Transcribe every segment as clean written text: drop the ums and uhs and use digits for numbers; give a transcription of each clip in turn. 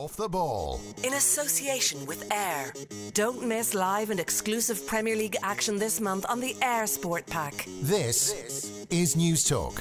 Off the Ball. In association with Air. Don't miss live and exclusive Premier League action this month on the Air Sport Pack. This is News Talk.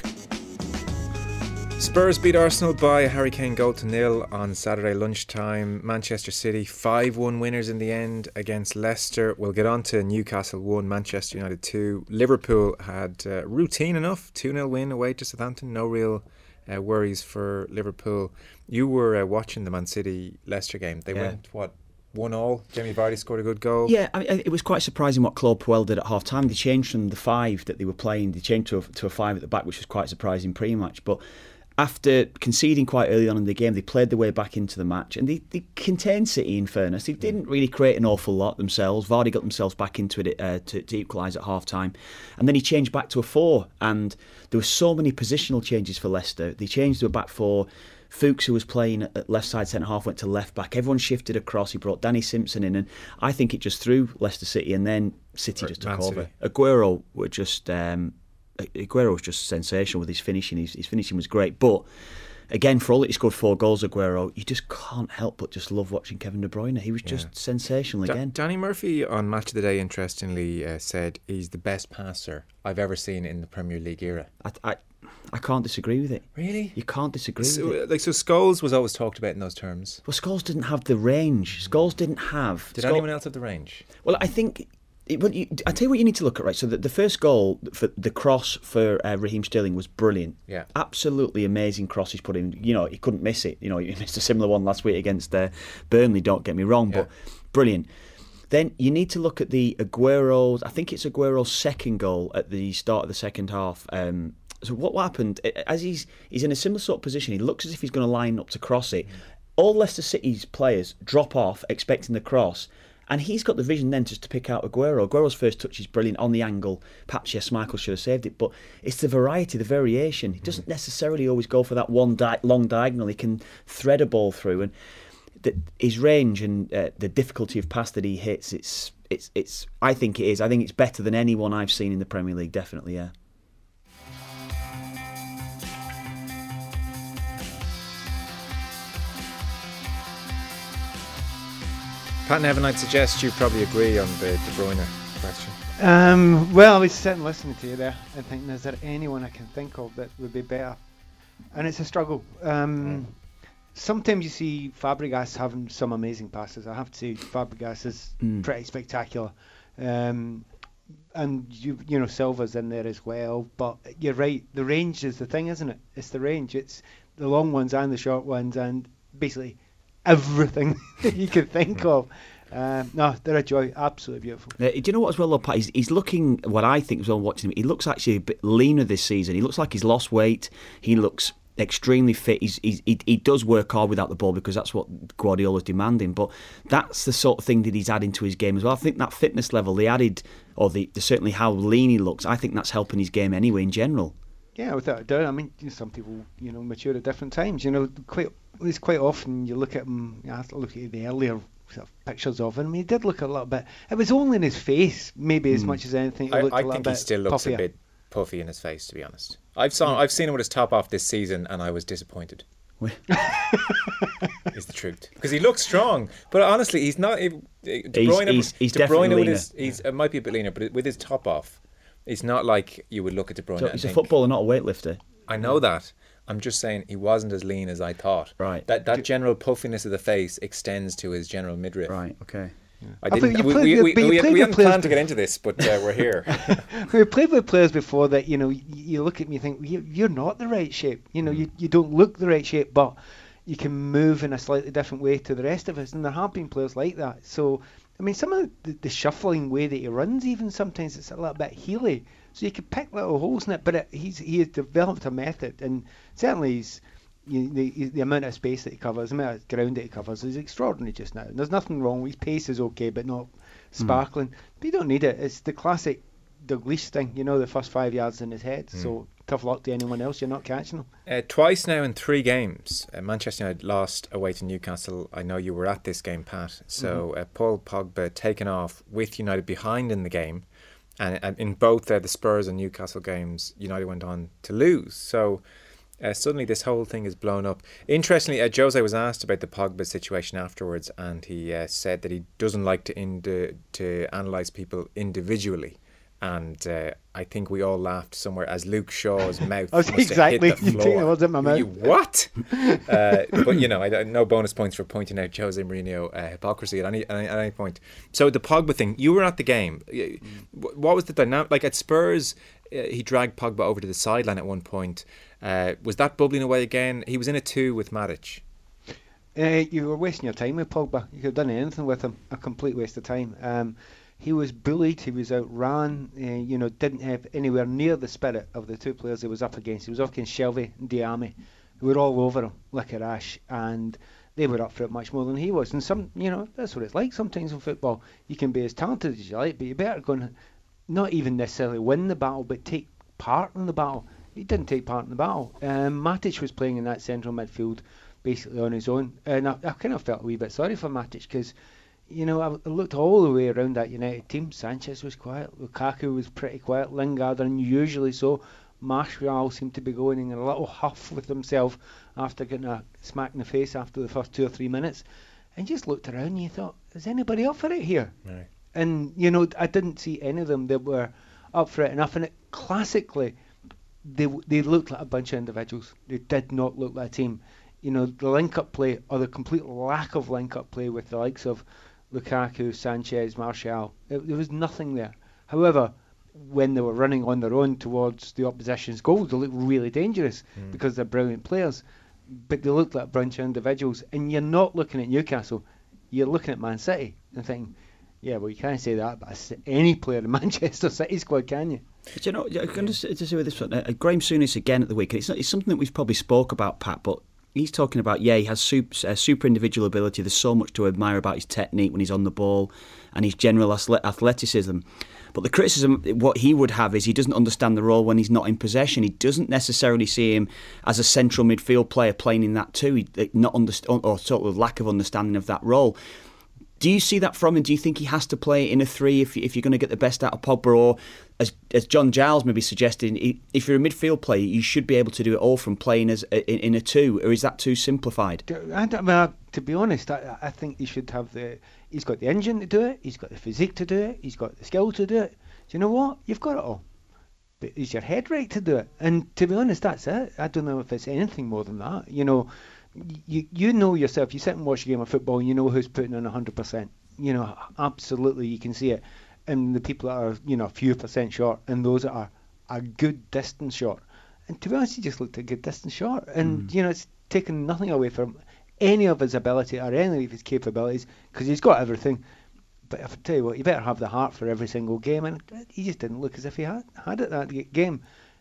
Spurs beat Arsenal by a Harry Kane goal to nil on Saturday lunchtime. Manchester City 5-1 winners in the end against Leicester. We'll get on to Newcastle 1, Manchester United 2. Liverpool had routine enough 2-0 win away to Southampton. No real worries for Liverpool. You were watching the Man City Leicester game. They went 1-1. Jamie Vardy scored a good goal. Yeah, I mean, it was quite surprising what Claude Puel did at half time. They changed from the 5 that they were playing, they changed to a 5 at the back, which was quite surprising pre-match. But after conceding quite early on in the game, they played their way back into the match and they contained City, in fairness. They didn't really create an awful lot themselves. Vardy got themselves back into it to equalise at half-time. And then he changed back to a 4 and there were so many positional changes for Leicester. They changed to a back 4. Fuchs, who was playing at left side centre-half, went to left back. Everyone shifted across. He brought Danny Simpson in and I think it just threw Leicester City and then City just took over. Aguero was just sensational with his finishing. His finishing was great. But again, for all that he scored 4 goals, Aguero, you just can't help but just love watching Kevin De Bruyne. He was just sensational again. Danny Murphy on Match of the Day, interestingly, said he's the best passer I've ever seen in the Premier League era. I can't disagree with it. Really? You can't disagree with it. So Scholes was always talked about in those terms. Well, Scholes didn't have the range. Scholes didn't have... Did anyone else have the range? Well, I think... I tell you what you need to look at, right? So the first goal, for the cross for Raheem Sterling was brilliant. Yeah. Absolutely amazing cross he's put in. You know, he couldn't miss it. You know, he missed a similar one last week against Burnley, don't get me wrong, but brilliant. Then you need to look at the Aguero's, I think it's Aguero's second goal at the start of the second half. So what happened, as he's in a similar sort of position, he looks as if he's going to line up to cross it. All Leicester City's players drop off expecting the cross. And he's got the vision then just to pick out Aguero. Aguero's first touch is brilliant on the angle. Perhaps, yes, Michael should have saved it. But it's the variety, the variation. He doesn't necessarily always go for that one long diagonal. He can thread a ball through. And his range and the difficulty of pass that he hits, it's. I think it is. I think it's better than anyone I've seen in the Premier League, definitely, yeah. Pat Nevin, I'd suggest you probably agree on the De Bruyne question. Well, I was sitting listening to you there and thinking, is there anyone I can think of that would be better? And it's a struggle. Sometimes you see Fabregas having some amazing passes. I have to say, Fabregas is pretty spectacular. And you know, Silva's in there as well. But you're right, the range is the thing, isn't it? It's the range. It's the long ones and the short ones and basically everything that you could think of. No, they're a joy. Absolutely beautiful. Do you know what as well, though, Pat? He's looking, what I think as well watching him, he looks actually a bit leaner this season. He looks like he's lost weight. He looks extremely fit. He does work hard without the ball because that's what Guardiola's demanding. But that's the sort of thing that he's adding to his game as well. I think that fitness level they added, or certainly how lean he looks, I think that's helping his game anyway in general. Yeah, without a doubt. I mean, some people, mature at different times. Quite often you look at him. I have to look at the earlier sort of pictures of him. I mean, he did look a little bit. It was only in his face, maybe as much as anything. I think he still looks a bit puffy in his face, to be honest. I've seen him with his top off this season, and I was disappointed. Is the truth, because he looks strong, but honestly, he's not. De Bruyne, he's definitely leaner. It might be a bit leaner, but with his top off, it's not like you would look at De Bruyne. So and he's think, a footballer, not a weightlifter. I know that. I'm just saying he wasn't as lean as I thought. Right. That general puffiness of the face extends to his general midriff. Right. Okay. Yeah. We hadn't planned to get into this, but we're here. We played with players before that, you look at me and think, you're not the right shape. You don't look the right shape, but you can move in a slightly different way to the rest of us. And there have been players like that. So, I mean, some of the shuffling way that he runs, even sometimes it's a little bit heely. So you can pick little holes in it, but he has developed a method, and certainly the amount of space that he covers, the amount of ground that he covers is extraordinary just now. And there's nothing wrong. His pace is okay, but not sparkling. But you don't need it. It's the classic Dalglish thing, the first 5 yards in his head. So tough luck to anyone else. You're not catching him. Twice now in 3 games, Manchester United lost away to Newcastle. I know you were at this game, Pat. So Paul Pogba taken off with United behind in the game. And in both the Spurs and Newcastle games, United went on to lose. So Suddenly this whole thing is blown up. Interestingly, Jose was asked about the Pogba situation afterwards, and he said that he doesn't like to analyse people individually. And I think we all laughed somewhere as Luke Shaw's mouth must exactly have hit the floor. You was in my mouth. What? But no bonus points for pointing out Jose Mourinho hypocrisy at any point. So the Pogba thing, you were at the game. What was the dynamic? Like at Spurs, he dragged Pogba over to the sideline at one point. Was that bubbling away again? He was in a 2 with Matic. You were wasting your time with Pogba. You could have done anything with him. A complete waste of time. He was bullied, he was outran, didn't have anywhere near the spirit of the 2 players he was up against. He was up against Shelvey and Diame, who were all over him like a rash, and they were up for it much more than he was. And that's what it's like sometimes in football. You can be as talented as you like, but you better go and not even necessarily win the battle, but take part in the battle. He didn't take part in the battle. Matic was playing in that central midfield basically on his own, and I kind of felt a wee bit sorry for Matic because I looked all the way around that United team. Sanchez was quiet, Lukaku was pretty quiet, Lingard unusually so. Martial seemed to be going in a little huff with himself after getting a smack in the face after the first 2 or 3 minutes, and just looked around and you thought, is anybody up for it here? Right. And I didn't see any of them that were up for it enough, and classically they looked like a bunch of individuals. They did not look like a team. The link-up play, or the complete lack of link-up play with the likes of Lukaku, Sanchez, Martial, there was nothing there. However, when they were running on their own towards the opposition's goals, they looked really dangerous because they're brilliant players, but they looked like a bunch of individuals. And you're not looking at Newcastle, you're looking at Man City and thinking, yeah, well, you can't say that about any player in Manchester City squad, can you? But I can just say with this one, Graham Souness again at the weekend, it's something that we've probably spoke about, Pat, but he's talking about, he has super individual ability. There's so much to admire about his technique when he's on the ball and his general athleticism. But the criticism, what he would have is he doesn't understand the role when he's not in possession. He doesn't necessarily see him as a central midfield player playing in that too. Or sort of lack of understanding of that role. Do you see that from him? Do you think he has to play in a 3 if you're going to get the best out of Pogba? Or, as John Giles maybe suggested, if you're a midfield player, you should be able to do it all from playing as in a 2, or is that too simplified? To be honest, I think he should have he's got the engine to do it, he's got the physique to do it, he's got the skill to do it. Do you know what? You've got it all. But is your head right to do it? And to be honest, that's it. I don't know if it's anything more than that. You know yourself, you sit and watch a game of football and you know who's putting in 100%. Absolutely, you can see it. And the people that are, a few percent short, and those that are a good distance short. And to be honest, he just looked a good distance short. And, it's taken nothing away from any of his ability or any of his capabilities, because he's got everything. But if I tell you what, you better have the heart for every single game. And he just didn't look as if he had it that game.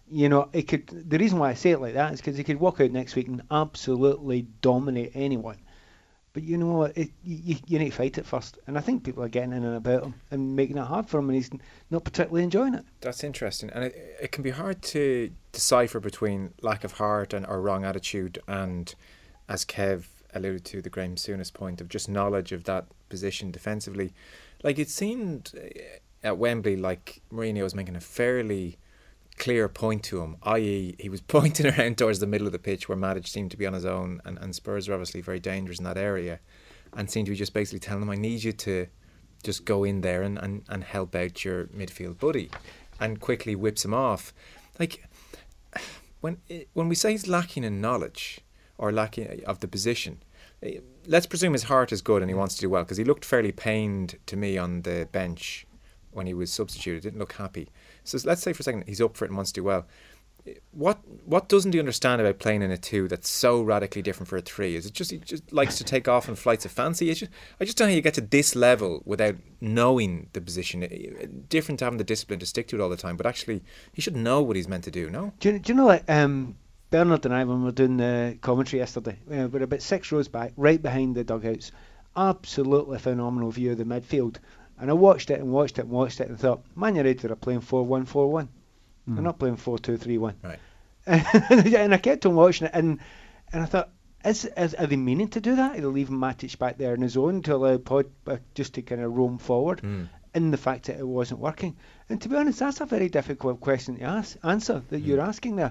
The reason why I say it like that is because he could walk out next week and absolutely dominate anyone. But you know what? You need to fight it first. And I think people are getting in and about him and making it hard for him, and he's not particularly enjoying it. That's interesting. And it can be hard to decipher between lack of heart or wrong attitude and, as Kev alluded to, the Graham Souness point of just knowledge of that position defensively. Like, it seemed at Wembley like Mourinho was making a fairly clear point to him, i.e. he was pointing around towards the middle of the pitch where Matic seemed to be on his own, and Spurs are obviously very dangerous in that area, and seemed to be just basically telling him, I need you to just go in there and help out your midfield buddy, and quickly whips him off. Like, when we say he's lacking in knowledge or lacking of the position, let's presume his heart is good and he wants to do well, because he looked fairly pained to me on the bench when he was substituted. Didn't look happy. So let's say for a second he's up for it and wants to do well. What doesn't he understand about playing in a 2 that's so radically different for a 3? Is it just he just likes to take off on flights of fancy? I just don't know how you get to this level without knowing the position. Different to having the discipline to stick to it all the time, but actually he should know what he's meant to do. No? Do you know, like Bernard and I, when we were doing the commentary yesterday, we're about 6 rows back, right behind the dugouts. Absolutely phenomenal view of the midfield. And I watched it and thought, Man United are playing 4-1-4-1. They're not playing 4-2-3-1. Right. And I kept on watching it, and I thought, are they meaning to do that? Are they leaving Matic back there on his own to allow Pogba just to kind of roam forward? In the fact that it wasn't working. And to be honest, that's a very difficult question to answer that you're asking there.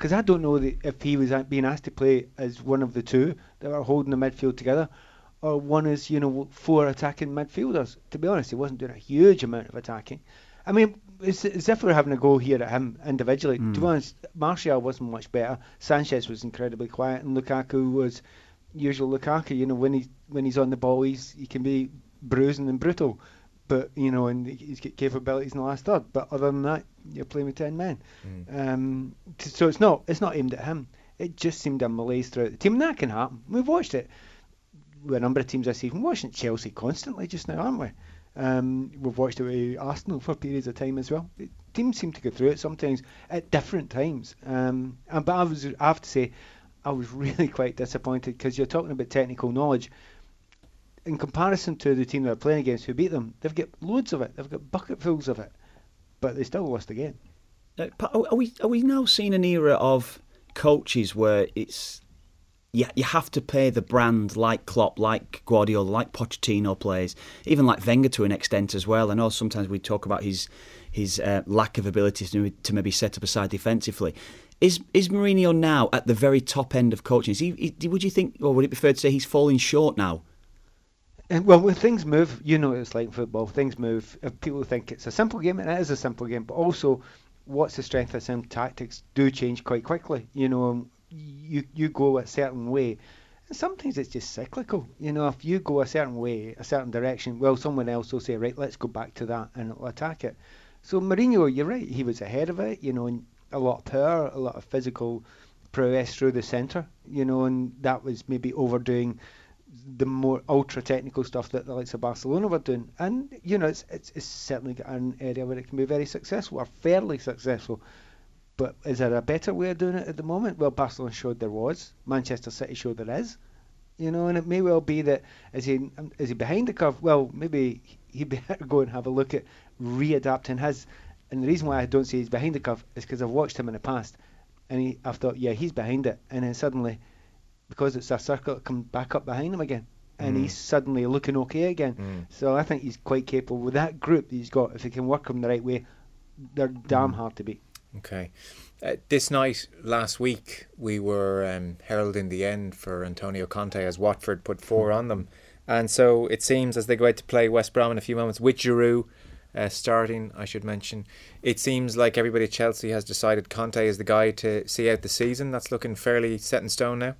because I don't know if he was being asked to play as one of the two that were holding the midfield together, or one as, you know, 4 attacking midfielders. To be honest, he wasn't doing a huge amount of attacking. I mean, it's as if we're having a go here at him individually. To be honest, Martial wasn't much better. Sanchez was incredibly quiet, and Lukaku was usual Lukaku. You know, when he's on the ball, he can be bruising and brutal, but you know, and he's got capabilities in the last third. But other than that, you're playing with 10 men. So it's not aimed at him. It just seemed a malaise throughout the team, and that can happen. We've watched it with a number of teams this season. We're watching Chelsea constantly just now, aren't we? We've watched it with Arsenal for periods of time as well. Teams seem to go through it sometimes at different times. But I have to say, I was really quite disappointed, because you're talking about technical knowledge. In comparison to the team they're playing against who beat them, they've got loads of it. They've got bucketfuls of it, but they still lost the game. Are we now seeing an era of coaches where it's you have to pay the brand, like Klopp, like Guardiola, like Pochettino plays, even like Wenger to an extent as well? I know sometimes we talk about his lack of ability to maybe set up a side defensively. Is Mourinho now at the very top end of coaching? Would you think, or would it be fair to say he's falling short now? Well, when things move, you know, it's like football. Things move. If people think it's a simple game, and it is a simple game, but also, what's the strength of some tactics do change quite quickly. You know, you go a certain way, and sometimes it's just cyclical. You know, if you go a certain way, a certain direction, well, someone else will say, right, let's go back to that, and it'll attack it. So Mourinho, you're right, he was ahead of it. You know, and a lot of power, a lot of physical prowess through the centre. You know, and that was maybe overdoing the more ultra technical stuff that the likes of Barcelona were doing. And you know, it's certainly got an area where it can be very successful, or fairly successful. But is there a better way of doing it at the moment? Well, Barcelona showed there was. Manchester City showed there is. You know, and it may well be that is he behind the curve? Well, maybe he'd better go and have a look at readapting his. And the reason why I don't say he's behind the curve is because I've watched him in the past, and I've thought, yeah, he's behind it, and then suddenly, because it's a circle, it comes back up behind him again, and he's suddenly looking okay again. So I think he's quite capable with that group that he's got. If he can work them the right way, they're damn hard to beat. Okay. This night, last week, we were heralding the end for Antonio Conte as Watford put 4 on them. And so it seems as they go out to play West Brom in a few moments with Giroud starting, I should mention, it seems like everybody at Chelsea has decided Conte is the guy to see out the season. That's looking fairly set in stone now.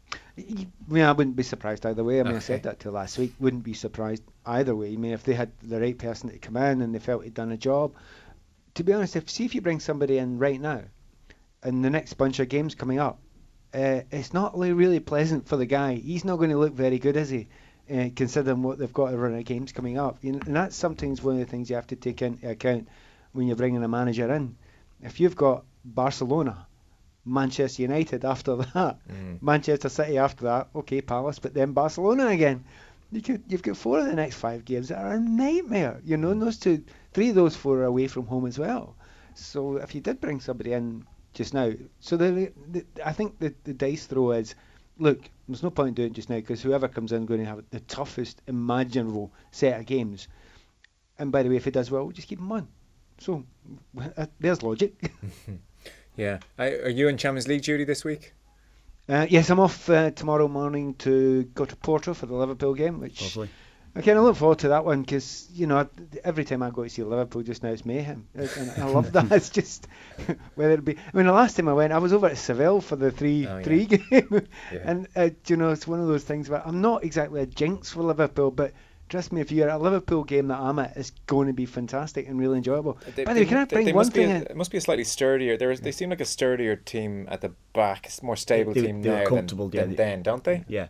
Yeah, I wouldn't be surprised either way. I mean, I said that till last week. Wouldn't be surprised either way. I mean, if they had the right person to come in and they felt he'd done a job. To be honest, if you bring somebody in right now, and the next bunch of games coming up, it's not really pleasant for the guy. He's not going to look very good, is he? Considering what they've got to run of games coming up. You know, and that's sometimes one of the things you have to take into account when you're bringing a manager in. If you've got Barcelona, Manchester United after that, Manchester City after that, okay, Palace, but then Barcelona again. You've got 4 of the next 5 games that are a nightmare. You know, and those 3 of those 4 are away from home as well. So if you did bring somebody in just now, so I think the dice throw is, look, there's no point doing it just now, because whoever comes in is going to have the toughest imaginable set of games. And by the way, if he does well, we'll just keep him on. So there's logic. Yeah. Are you in Champions League duty this week? Yes, I'm off tomorrow morning to go to Porto for the Liverpool game, which Lovely. I kind of look forward to that one, because you know, every time I go to see Liverpool just now, it's mayhem, and I love that. It's just whether it be. I mean, the last time I went, I was over at Seville for the 3-3 game, and you know, it's one of those things where I'm not exactly a jinx for Liverpool, but trust me, if you're at a Liverpool game that I'm at, it's going to be fantastic and really enjoyable. By the way, can I bring one thing in? It must be a slightly sturdier. They seem like a sturdier team at the back. It's a more stable team now than then, don't they? Yeah.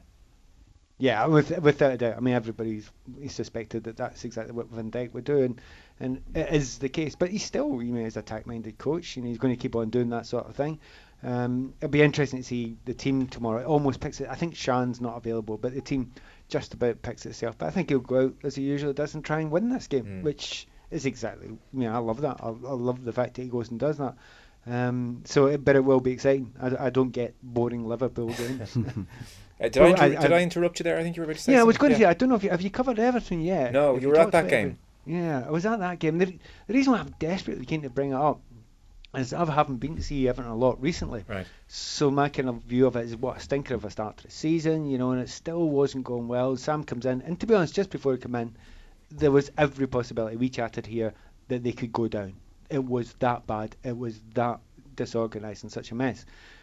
Yeah, without a doubt. I mean, everybody's suspected that that's exactly what Van Dijk would do, and it is the case. But he's still, you know, he's a attack-minded coach, and he's going to keep on doing that sort of thing. It'll be interesting to see the team tomorrow. It almost picks it. I think Shan's not available, but the team just about picks itself. But I think he'll go out as he usually does and try and win this game, which is exactly. You know, I love that. I love the fact that he goes and does that. But it will be exciting. I don't get boring Liverpool games. Did I interrupt you there? I think you were about to say something. I was going to say, I don't know have you covered Everton yet? No, you were at that game. Yeah, I was at that game. The reason why I'm desperately keen to bring it up as I haven't been to see Everton a lot recently. Right. So my kind of view of it is what a stinker of a start to the season, and it still wasn't going well. Sam comes in, and to be honest, just before he came in, there was every possibility, we chatted here, that they could go down. It was that bad. It was that disorganised and such a mess.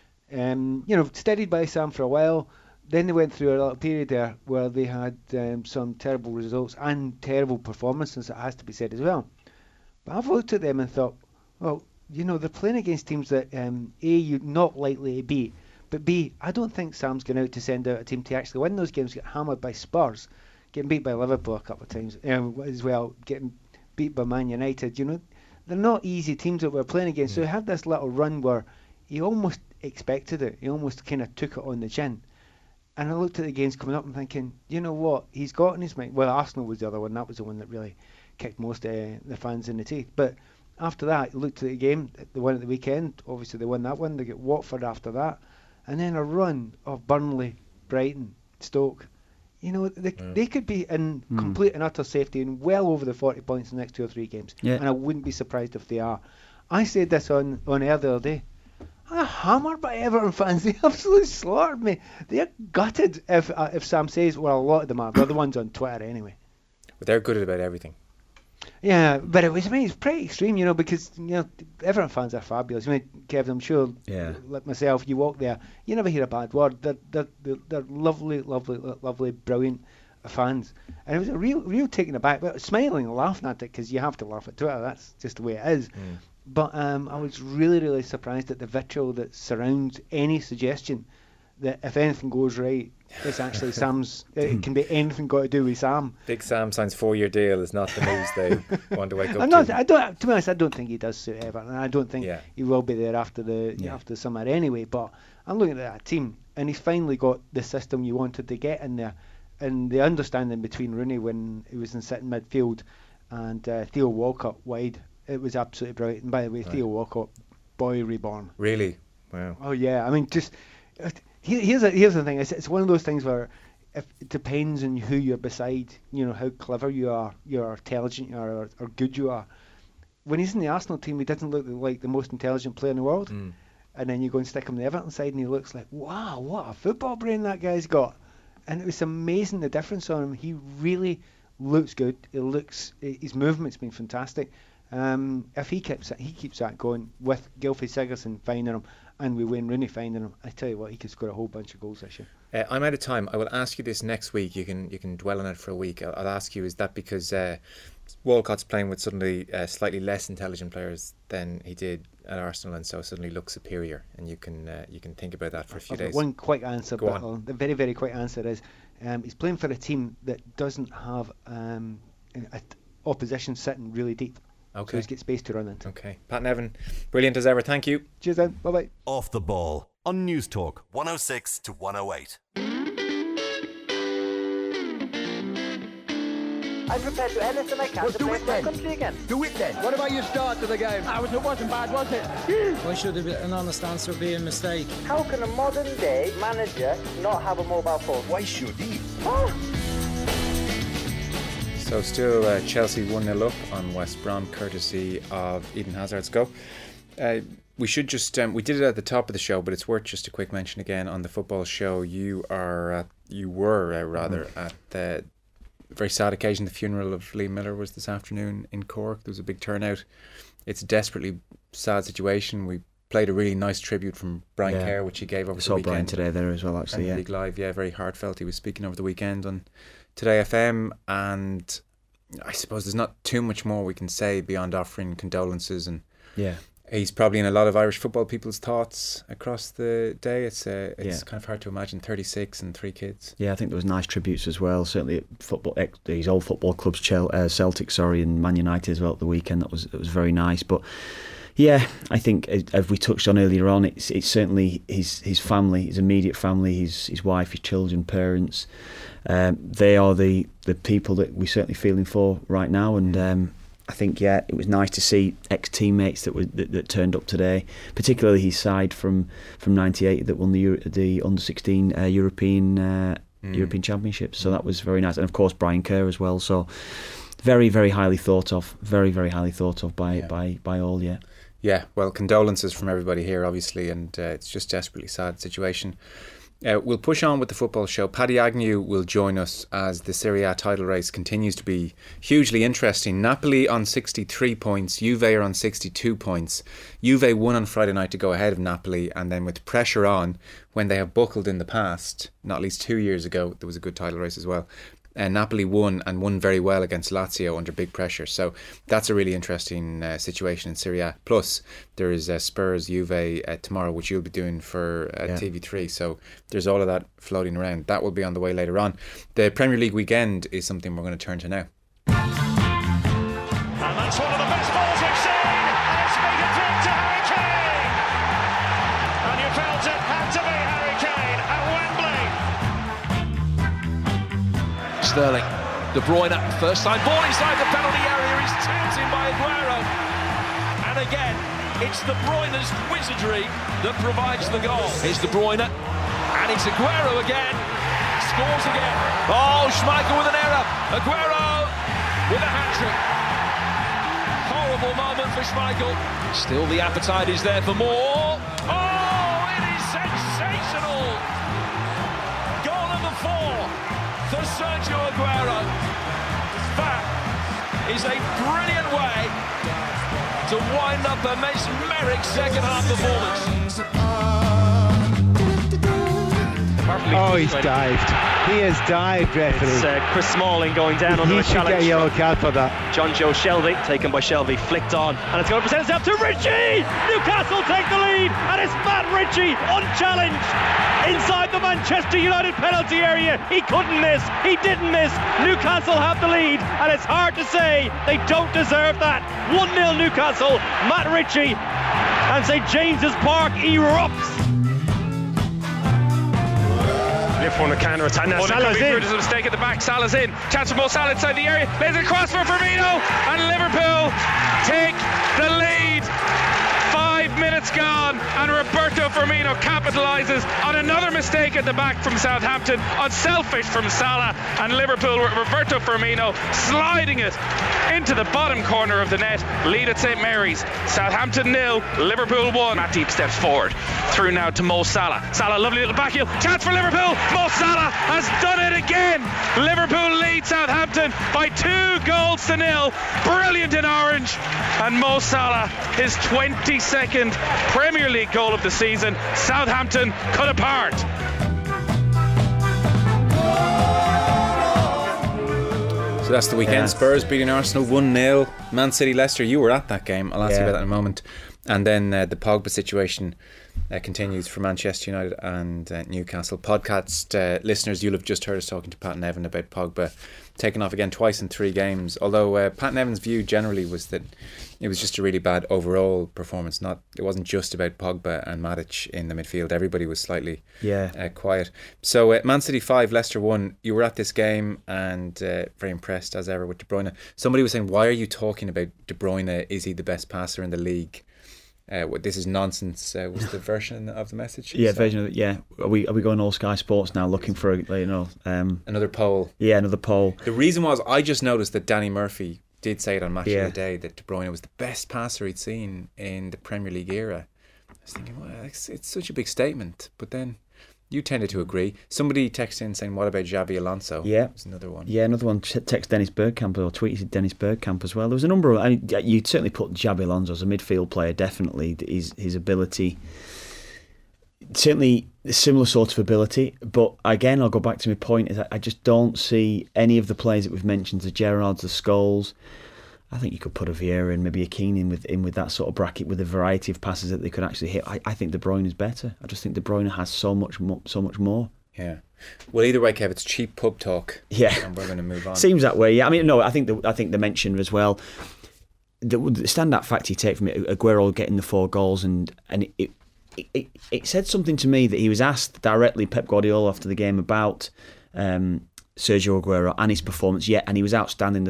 Steadied by Sam for a while. Then they went through a little period there where they had some terrible results and terrible performances, it has to be said as well. But I've looked at them and thought, well, they're playing against teams that A, you're not likely to beat, but B, I don't think Sam's going out to send out a team to actually win those games, get hammered by Spurs, getting beat by Liverpool a couple of times as well, getting beat by Man United. They're not easy teams that we're playing against. So he had this little run where he almost expected it. He almost kind of took it on the chin. And I looked at the games coming up and thinking, you know what, he's got in his mind. Well, Arsenal was the other one. That was the one that really kicked most of the fans in the teeth. But after that, I looked at the game, the one at the weekend. Obviously, they won that one. They get Watford after that. And then a run of Burnley, Brighton, Stoke. They could be in complete and utter safety and well over the 40 points in the next 2 or 3 games. Yeah. And I wouldn't be surprised if they are. I said this on air the other day. I'm hammered by Everton fans. They absolutely slaughtered me. They're gutted if Sam says, well, a lot of them are. They're the ones on Twitter anyway. But they're good at about everything. Yeah, but it's pretty extreme, because Everton fans are fabulous. Kevin, I'm sure, like myself, you walk there, you never hear a bad word. They're lovely, lovely, lovely, brilliant fans. And it was a real taken aback, but smiling and laughing at it, because you have to laugh at Twitter. That's just the way it is. But I was really, really surprised at the vitriol that surrounds any suggestion that if anything goes right, it's actually Sam's. It can be anything got to do with Sam. Big Sam signs 4-year deal is not the news they want to wake up to. To be honest, I don't think he does suit Everton, and I don't think he will be there after the summer anyway. But I'm looking at that team, and he's finally got the system you wanted to get in there, and the understanding between Rooney when he was in sitting midfield and Theo Walcott wide. It was absolutely brilliant. And by the way, Theo Walcott, boy reborn. Really? Wow. Oh yeah. I mean, just here's the thing. It's one of those things where it depends on who you're beside. How clever you are, you're intelligent you are, or good you are. When he's in the Arsenal team, he doesn't look like the most intelligent player in the world. And then you go and stick him on the Everton side, and he looks like, wow, what a football brain that guy's got. And it was amazing the difference on him. He really looks good. His movement's been fantastic. If he keeps that going with Gylfi Sigurdsson finding him and with Wayne Rooney finding him, I tell you what, he could score a whole bunch of goals this year. I'm out of time. I will ask you this next week. You can dwell on it for a week. I'll ask you, is that because Walcott's playing with suddenly slightly less intelligent players than he did at Arsenal, and so suddenly looks superior? And you can think about that for a few days. One quick answer, the very, very quick answer is he's playing for a team that doesn't have opposition sitting really deep. Okay. So he's got space to run into. Okay. Pat Nevin, brilliant as ever. Thank you. Cheers then. Bye-bye. Off the Ball on News Talk 106 to 108. I'm prepared to do anything I can to play for my country again. Do it then. What about your start to the game? It wasn't bad, was it? Why should an honest answer be a mistake? How can a modern day manager not have a mobile phone? Why should he? So still Chelsea 1-0 up on West Brom, courtesy of Eden Hazard's goal. We should just we did it at the top of the show, but it's worth just a quick mention again on the football show. You were at the very sad occasion. The funeral of Liam Miller was this afternoon in Cork. There was a big turnout. It's a desperately sad situation. We played a really nice tribute from Brian Kerr, which he gave over the weekend. I saw Brian today there as well, actually. League Live, very heartfelt. He was speaking over the weekend on Today FM, and I suppose there's not too much more we can say beyond offering condolences. And he's probably in a lot of Irish football people's thoughts across the day. It's kind of hard to imagine 36 and 3 kids. Yeah, I think there was nice tributes as well. Certainly at these old football clubs, Celtic, and Man United as well at the weekend. That was very nice. But yeah, I think as we touched on earlier on, it's certainly his family, his immediate family, his wife, his children, parents. They are the people that we're certainly feeling for right now, and I think it was nice to see ex-teammates that turned up today, particularly his side from '98 that won the under-16 European Championships. So that was very nice, and of course Brian Kerr as well. So very, very highly thought of, very, very highly thought of by all. Yeah, well, condolences from everybody here, obviously, and it's just a desperately sad situation. We'll push on with the football show. Paddy Agnew will join us as the Serie A title race continues to be hugely interesting. Napoli on 63 points, Juve are on 62 points. Juve won on Friday night to go ahead of Napoli, and then with pressure on, when they have buckled in the past, not least 2 years ago, there was a good title race as well. Napoli won very well against Lazio under big pressure. So that's a really interesting situation in Serie A. Plus, there is Spurs Juve tomorrow, which you'll be doing for TV3. So there's all of that floating around. That will be on the way later on. The Premier League weekend is something we're going to turn to now. And that's one of the best balls we've seen. And it's made it through to Harry Kane. And you felt it had to be Harry Kane at Wembley. Sterling, De Bruyne, first time ball inside the penalty area, he's tapped in by Aguero. And again, it's De Bruyne's wizardry that provides the goal. Here's De Bruyne, and it's Aguero again, scores again. Oh, Schmeichel with an error, Aguero with a hat-trick. Horrible moment for Schmeichel. Still the appetite is there for more. Oh, it is sensational. Goal number 4. For Sergio Aguero. That is a brilliant way to wind up a mesmeric second half performance. Oh, he's dived. He has dived, referee. It's Chris Smalling going down under a challenge. He should get a yellow card for that. John Joe Shelby, taken by Shelby, flicked on. And it's going to present itself to Ritchie! Newcastle take the lead, and it's Matt Ritchie, unchallenged, inside the Manchester United penalty area. He couldn't miss, he didn't miss. Newcastle have the lead, and it's hard to say they don't deserve that. 1-0 Newcastle, Matt Ritchie, and St James's Park erupts. Liverpool on the counter attack. Now Salah's in. There's a mistake at the back. Salah's in. Chance for Mo Salah inside the area. Lays it across for Firmino, and Liverpool take the lead. 5 minutes gone, and Roberto Firmino capitalises on another mistake at the back from Southampton, unselfish from Salah, and Liverpool with Roberto Firmino sliding it into the bottom corner of the net. Lead at St Mary's. Southampton 0, Liverpool 1. Matip steps forward, through now to Mo Salah. Salah, lovely little back heel, chance for Liverpool. Mo Salah has done it again. Liverpool lead Southampton by 2-0. Brilliant in orange, and Mo Salah, his 22nd Premier League goal of the season. Southampton cut apart. So that's the weekend. Spurs beating Arsenal 1-0. Man City Leicester, you were at that game. I'll ask you about that in a moment. And then the Pogba situation continues for Manchester United and Newcastle. Podcast listeners, you'll have just heard us talking to Pat Nevin about Pogba taken off again twice in 3 games. Although Pat Nevin's view generally was that it was just a really bad overall performance. It wasn't just about Pogba and Matic in the midfield. Everybody was slightly quiet. So Man City 5, Leicester 1. You were at this game and very impressed as ever with De Bruyne. Somebody was saying, why are you talking about De Bruyne? Is he the best passer in the league? This is nonsense. Was the version of the message? Version of it. Yeah. Are we going all Sky Sports now, looking for another poll? Yeah, another poll. The reason was I just noticed that Danny Murphy did say it on Match of the Day that De Bruyne was the best passer he'd seen in the Premier League era. I was thinking, well, it's such a big statement, but then you tended to agree. Somebody texted in saying, what about Xabi Alonso? Yeah. There's another one. Yeah, another one. Text Dennis Bergkamp, or tweeted Dennis Bergkamp as well. There was a number of... you'd certainly put Xabi Alonso as a midfield player, definitely. His ability... Certainly a similar sort of ability, but again, I'll go back to my point, is I just don't see any of the players that we've mentioned, the Gerrards, the Scholes. I think you could put a Vieira and maybe a Keane in with that sort of bracket, with a variety of passes that they could actually hit. I think De Bruyne is better. I just think De Bruyne has so much more. Yeah. Well, either way, Kev, it's cheap pub talk. Yeah. And we're going to move on. Seems that way. Yeah. I mean, no, I think they mentioned as well. The standout fact you take from it, Aguero getting the 4 goals, and it said something to me that he was asked directly, Pep Guardiola, after the game about Sergio Aguero and his performance. Yeah, and he was outstanding.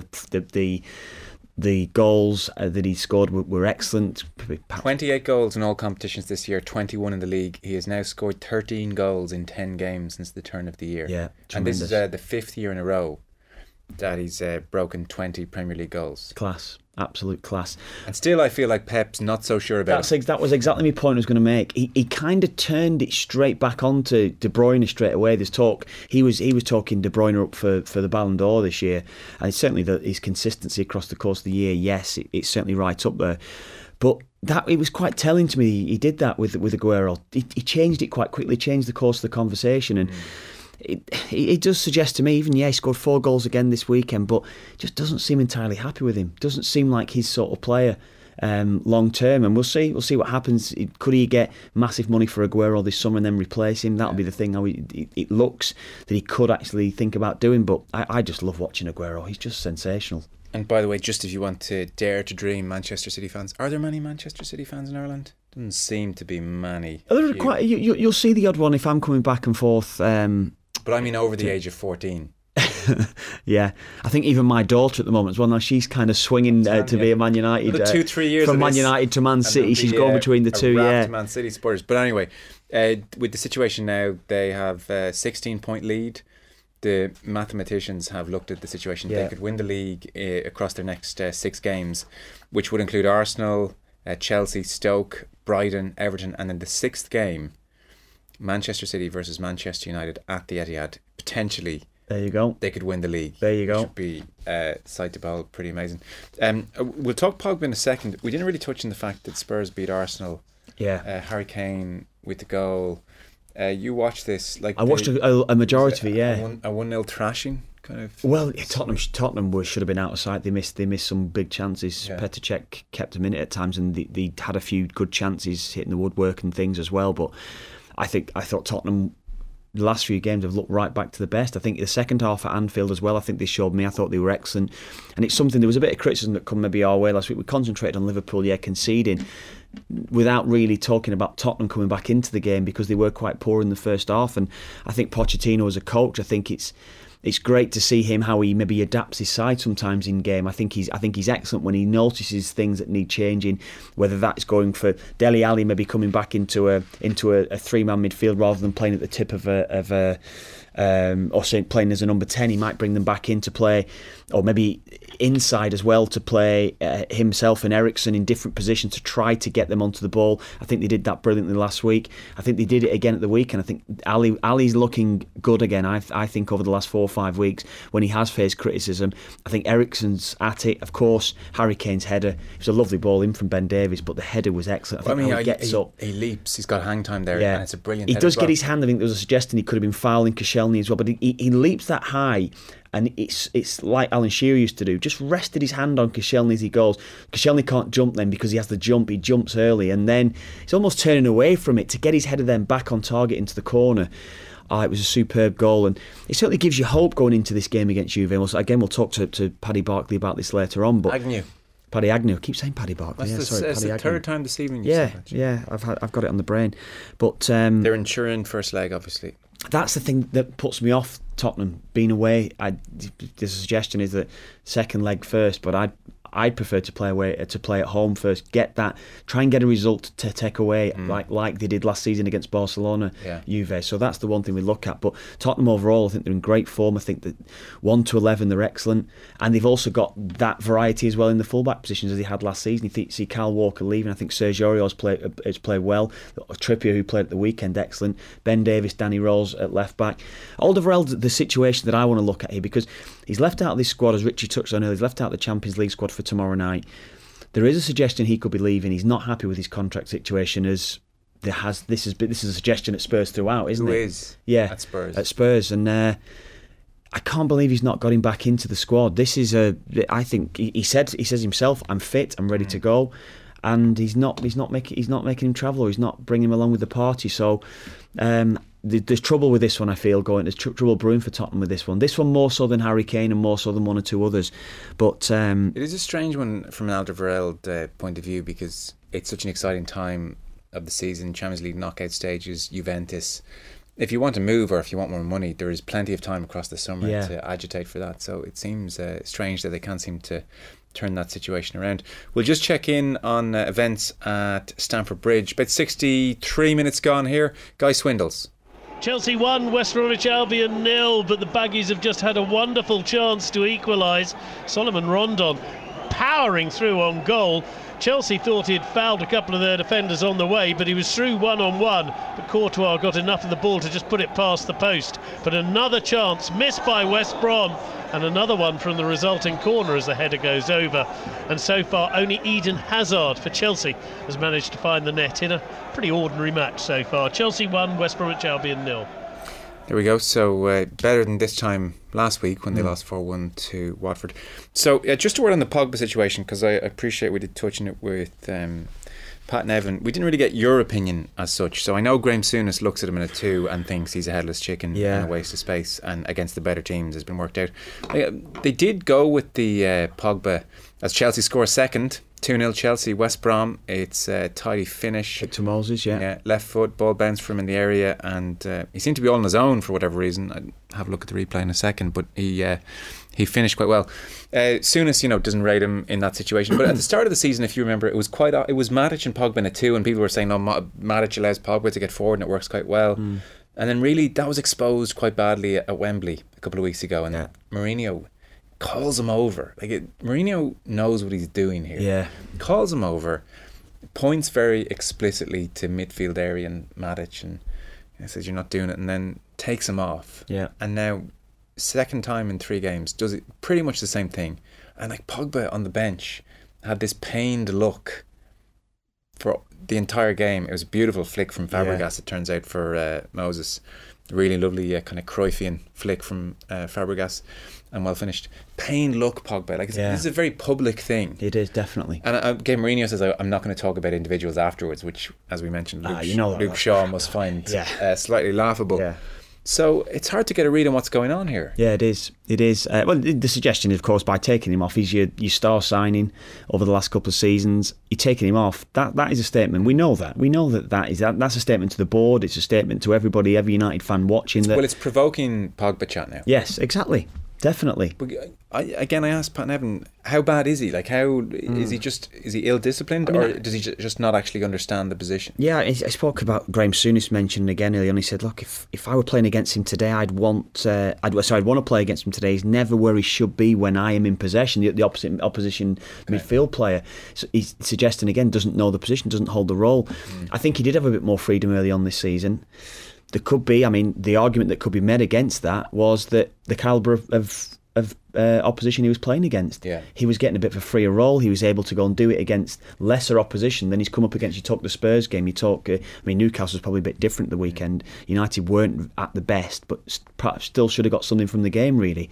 The goals that he scored were excellent. 28 goals in all competitions this year, 21 in the league. He has now scored 13 goals in 10 games since the turn of the year. Yeah, tremendous. And this is the 5th year in a row that he's broken 20 Premier League goals. Class. Absolute class. And still I feel like Pep's not so sure about it. That was exactly my point I was going to make. He kind of turned it straight back onto De Bruyne straight away. There's talk. He was talking De Bruyne up for the Ballon d'Or this year. And certainly his consistency across the course of the year, yes, it's certainly right up there. But it was quite telling to me. He did that with Aguero. He changed it quite quickly, changed the course of the conversation. And it does suggest to me, even he scored 4 goals again this weekend, but just doesn't seem entirely happy with him. Doesn't seem like his sort of player long term. And we'll see what happens. Could he get massive money for Aguero this summer and then replace him? That'll be the thing. How it looks that he could actually think about doing. But I just love watching Aguero. He's just sensational. And by the way, just if you want to dare to dream, Manchester City fans, are there many Manchester City fans in Ireland? Doesn't seem to be many. You'll see the odd one if I'm coming back and forth. But I mean over the age of 14. Yeah, I think even my daughter at the moment as well. Now she's kind of swinging to be a Man United. 2-3 years from Man United to Man City. She's going between the two. Yeah, Man City supporters. But anyway, with the situation now, they have a 16-point lead. The mathematicians have looked at the situation. They could win the league across their next 6 games, which would include Arsenal, Chelsea, Stoke, Brighton, Everton, and then the 6th game, Manchester City versus Manchester United at the Etihad. Potentially, there you go. They could win the league. There you go. Which would be sight to behold, pretty amazing. We'll talk Pogba in a second. We didn't really touch on the fact that Spurs beat Arsenal. Yeah. Harry Kane with the goal. You watched this? Like I watched a majority of it. Yeah. A 1-0 thrashing. Kind of. Well, Tottenham should have been out of sight. They missed some big chances. Yeah. Petr Cech kept them in it at times, and they had a few good chances hitting the woodwork and things as well. But I thought Tottenham, the last few games, have looked right back to the best. I think the second half at Anfield as well, I think they showed me. I thought they were excellent. And it's something, there was a bit of criticism that come maybe our way last week. We concentrated on Liverpool, conceding, without really talking about Tottenham coming back into the game because they were quite poor in the first half. And I think Pochettino as a coach, I think it's great to see him, how he maybe adapts his side sometimes in game. I think he's excellent when he notices things that need changing, whether that's going for Dele Alli maybe coming back into a 3-man midfield rather than playing at the tip of or say playing as a number 10. He might bring them back into play, or maybe inside as well, to play himself and Eriksen in different positions to try to get them onto the ball. I think they did that brilliantly last week. I think they did it again at the weekend. I think Ali's looking good again. I think over the last 4 or 5 weeks when he has faced criticism, I think Eriksen's at it. Of course, Harry Kane's header, it was a lovely ball in from Ben Davies, but the header was excellent. He leaps. He's got hang time there, and it's a brilliant header. He does get his hand. I think there was a suggestion he could have been fouling Koscielny as well, but he leaps that high. And it's like Alan Shearer used to do. Just rested his hand on Koscielny as he goes. Koscielny can't jump then because he has the jump. He jumps early and then he's almost turning away from it to get his header then back on target into the corner. It was a superb goal, and it certainly gives you hope going into this game against Juve. We'll talk to Paddy Barkley about this later on. But Paddy Agnew. I keep saying Paddy Barkley. That's the third time this evening. I've got it on the brain. But they're insuring first leg, obviously. That's the thing that puts me off Tottenham being away. The suggestion is that second leg first, but I'd prefer to play away, to play at home first. Try and get a result to take away, like they did last season against Barcelona, Juve. So that's the one thing we look at. But Tottenham overall, I think they're in great form. I think that 1 to 11 they're excellent, and they've also got that variety as well in the fullback positions as they had last season. You see Kyle Walker leaving. I think Serge Aurier has played well. Trippier, who played at the weekend, excellent. Ben Davies, Danny Rose at left back. Alderweireld, the situation that I want to look at here, because he's left out of this squad, as Richie touched on earlier. He's left out the Champions League squad for tomorrow night. There is a suggestion he could be leaving. He's not happy with his contract situation, as this is a suggestion at Spurs throughout, isn't it? Who is? Yeah, at Spurs, and I can't believe he's not got him back into the squad. This is I think he says himself, I'm fit, I'm ready to go, and he's not making him travel, or he's not bringing him along with the party. So there's trouble with this one, I feel, there's trouble brewing for Tottenham with this one. This one more so than Harry Kane and more so than 1 or 2 others. But it is a strange one from an Alderweireld point of view, because it's such an exciting time of the season, Champions League knockout stages, Juventus. If you want to move or if you want more money, there is plenty of time across the summer to agitate for that. So it seems strange that they can't seem to turn that situation around. We'll just check in on events at Stamford Bridge. About 63 minutes gone here. Guy Swindles. Chelsea 1, West Bromwich Albion 0, but the Baggies have just had a wonderful chance to equalise. Solomon Rondon powering through on goal. Chelsea thought he'd fouled a couple of their defenders on the way, but he was through one-on-one. But Courtois got enough of the ball to just put it past the post. But another chance missed by West Brom, and another one from the resulting corner as the header goes over. And so far, only Eden Hazard for Chelsea has managed to find the net in a pretty ordinary match so far. Chelsea 1, West Bromwich Albion 0. There we go. So better than this time last week when they lost 4-1 to Watford. So just a word on the Pogba situation, because I appreciate we did touch on it with Pat and Evan. We didn't really get your opinion as such. So I know Graham Souness looks at him in a 2 and thinks he's a headless chicken and a waste of space, and against the better teams has been worked out. They did go with the Pogba as Chelsea score second. 2-0 Chelsea, West Brom. It's a tidy finish. Victor Moses, yeah. Left foot, ball bounced from in the area, and he seemed to be all on his own for whatever reason. I'll have a look at the replay in a second, but he finished quite well. Souness, doesn't rate him in that situation. But at the start of the season, if you remember, it was Matic and Pogba in a 2, and people were saying, no, Matic allows Pogba to get forward and it works quite well. And then really that was exposed quite badly at Wembley a couple of weeks ago, and Mourinho calls him over. Mourinho knows what he's doing here. Yeah. Calls him over, points very explicitly to midfield area and Matic, and says you're not doing it, and then takes him off. Yeah. And now, second time in 3 games, does it pretty much the same thing. And Pogba on the bench had this pained look for the entire game. It was a beautiful flick from Fabregas, it turns out, for Moses. Really lovely kind of Cruyffian flick from Fabregas, and well finished. Pain look Pogba. This is a very public thing. It is, definitely. And again, Mourinho says I'm not going to talk about individuals afterwards, which, as we mentioned, Luke Shaw must find slightly laughable. Yeah. So it's hard to get a read on what's going on here. Yeah, it is. It is. Well, the suggestion, of course, by taking him off, he's your star signing over the last couple of seasons. You're taking him off. That is a statement. We know that. We know that's a statement to the board. It's a statement to everybody, every United fan watching. Well, it's provoking Pogba chat now. Yes, exactly. Definitely. But I asked Pat and Evan, how bad is he? Is he ill-disciplined, or does he just not actually understand the position? Yeah, I spoke about Graham Souness mentioned again earlier, and he said, look, if I were playing against him today, I'd want to play against him today. He's never where he should be when I am in possession, the opposition midfield player. So he's suggesting, again, doesn't know the position, doesn't hold the role. I think he did have a bit more freedom early on this season. There could be, the argument that could be made against that was that the calibre of opposition he was playing against. Yeah. He was getting a bit of a freer role. He was able to go and do it against lesser opposition than he's come up against. You talk the Spurs game, Newcastle was probably a bit different the weekend. United weren't at the best, but perhaps still should have got something from the game, really.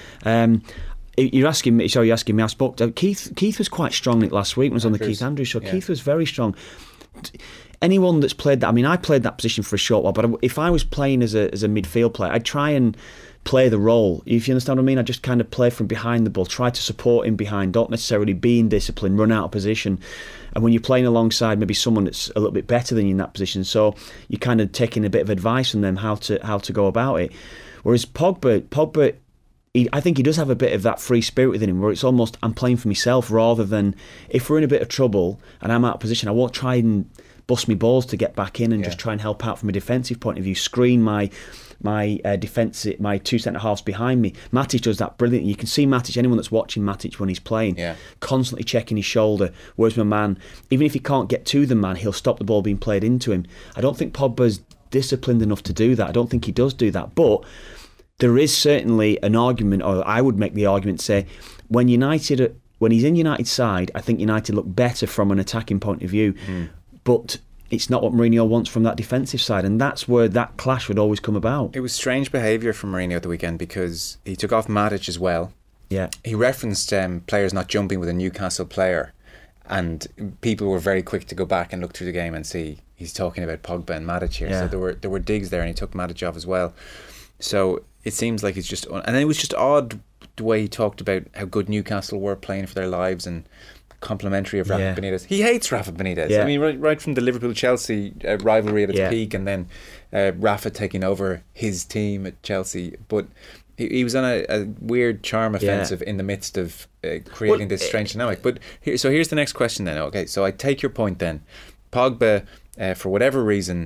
You're asking me, I spoke to Keith was quite strong last week when I was on the Keith Andrews show. Yeah. Keith was very strong. Anyone that's played that, I played that position for a short while, but if I was playing as a midfield player, I'd try and play the role. If you understand what I mean, I'd just kind of play from behind the ball, try to support him behind, don't necessarily be in discipline, run out of position. And when you're playing alongside maybe someone that's a little bit better than you in that position, so you're kind of taking a bit of advice from them how to go about it. Whereas Pogba, I think he does have a bit of that free spirit within him, where it's almost I'm playing for myself rather than if we're in a bit of trouble and I'm out of position, I won't try and bust me balls to get back in and just try and help out from a defensive point of view, screen my defensive, my 2 centre halves behind me. Matic does that brilliantly. You can see Matic, anyone that's watching Matic when he's playing, constantly checking his shoulder. Where's my man? Even if he can't get to the man, he'll stop the ball being played into him. I don't think Pogba's disciplined enough to do that. I don't think he does do that. But there is certainly an argument, or I would make the argument, say, when he's in United's side, I think United look better from an attacking point of view. But it's not what Mourinho wants from that defensive side, and that's where that clash would always come about. It was strange behaviour from Mourinho at the weekend because he took off Matic as well. Yeah, he referenced players not jumping with a Newcastle player, and people were very quick to go back and look through the game and see he's talking about Pogba and Matic here. Yeah. So there were digs there, and he took Matic off as well. So it seems like he's just, and it was just odd the way he talked about how good Newcastle were playing for their lives and complimentary of Rafa Benitez. He hates Rafa Benitez. Yeah. Right from the Liverpool-Chelsea rivalry at its peak, and then Rafa taking over his team at Chelsea. But he was on a weird charm offensive in the midst of creating this strange dynamic. But here's the next question then. Okay, so I take your point then. Pogba, for whatever reason,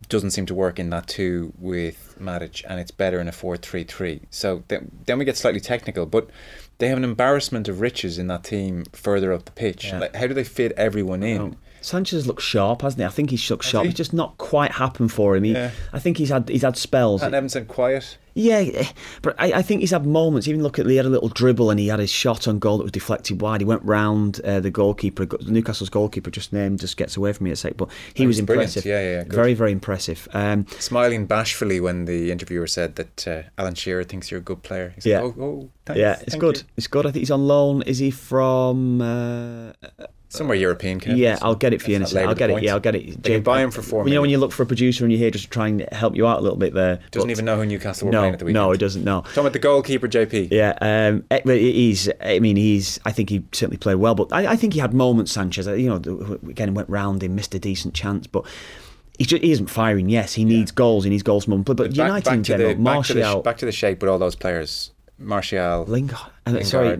doesn't seem to work in that too with Matic, and it's better in a 4-3-3. So then we get slightly technical, but they have an embarrassment of riches in that team further up the pitch. Yeah. Like, how do they fit everyone in? Sanchez looks sharp, hasn't he? I think he's looked sharp. It's just not quite happened for him. I think he's had spells. And Evanson quiet. Yeah, but I think he's had moments. Even look at, he had a little dribble and he had his shot on goal that was deflected wide. He went round the goalkeeper. Newcastle's goalkeeper just gets away from me a sec. But he was impressive. Yeah, good. Very, very impressive. Smiling bashfully when the interviewer said that Alan Shearer thinks you're a good player. He's like, thanks. Yeah, it's good. You. It's good. I think he's on loan. Is he from? Somewhere European, Ken. Yeah, I'll get it for you in a second. I'll get it. Yeah, I'll get it. They can buy him for $4 million. You know when you look for a producer and you're here just to try and help you out a little bit there. Doesn't even know who Newcastle were playing at the weekend. No, he doesn't know. Talking about the goalkeeper, JP. Yeah, but he's. I mean, I think he certainly played well, but I think he had moments. Sanchez, again, went round him, missed a decent chance, but. He isn't firing. Yes, he needs goals. He needs goals from but United in general. Martial, back to the shape with all those players. Martial, Lingard, but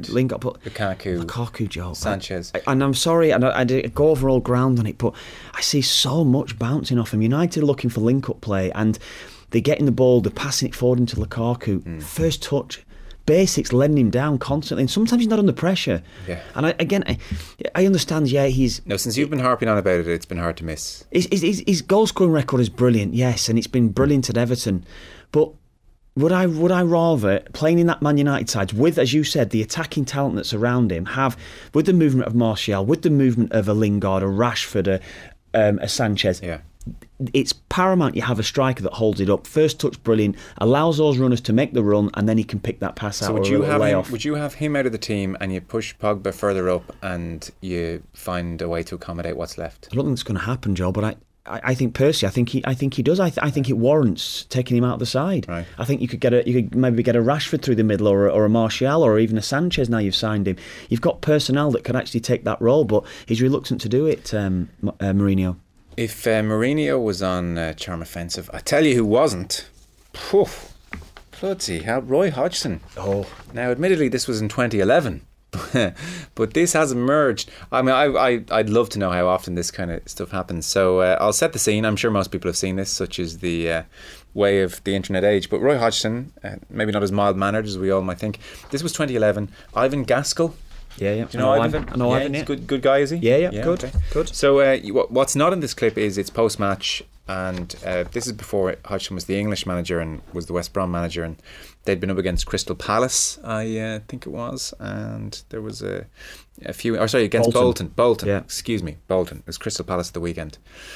Lukaku, Joe, Sanchez. And I'm sorry, I did go over all ground on it, but I see so much bouncing off him. United are looking for link-up play, and they're getting the ball, they're passing it forward into Lukaku. First touch, basics, letting him down constantly, and sometimes he's not under pressure. Yeah. And I understand. Yeah, he's. No, since you've been harping on about it, it's been hard to miss. His goal scoring record is brilliant. Yes, and it's been brilliant at Everton, but. Would I rather, playing in that Man United side, with, as you said, the attacking talent that's around him, have, with the movement of Martial, with the movement of a Lingard, a Rashford, a Sanchez, it's paramount you have a striker that holds it up. First touch, brilliant, allows those runners to make the run, and then he can pick that pass out. So would you have him out of the team and you push Pogba further up and you find a way to accommodate what's left? I don't think it's going to happen, Joe, but I think personally, I think he does. I think it warrants taking him out of the side. Right. I think you could maybe get a Rashford through the middle, or a Martial, or even a Sanchez. Now you've signed him, you've got personnel that could actually take that role, but he's reluctant to do it. Mourinho. If Mourinho was on charm offensive, I tell you who wasn't. Bloody hell, Roy Hodgson. Oh, now admittedly this was in 2011. But this has emerged. I mean, I'd love to know how often this kind of stuff happens. So I'll set the scene. I'm sure most people have seen this, such as the way of the internet age. But Roy Hodgson, maybe not as mild-mannered as we all might think. This was 2011. Ivan Gaskell. Yeah. Do you know Ivan? I know Ivan. He's good guy, is he? Yeah. Good. Okay. Good. So what's not in this clip is it's post-match, and this is before Hodgson was the English manager and was the West Brom manager, and they'd been up against Crystal Palace, I think it was, and there was a few. Against Bolton. Yeah. Excuse me, Bolton. It was Crystal Palace at the weekend.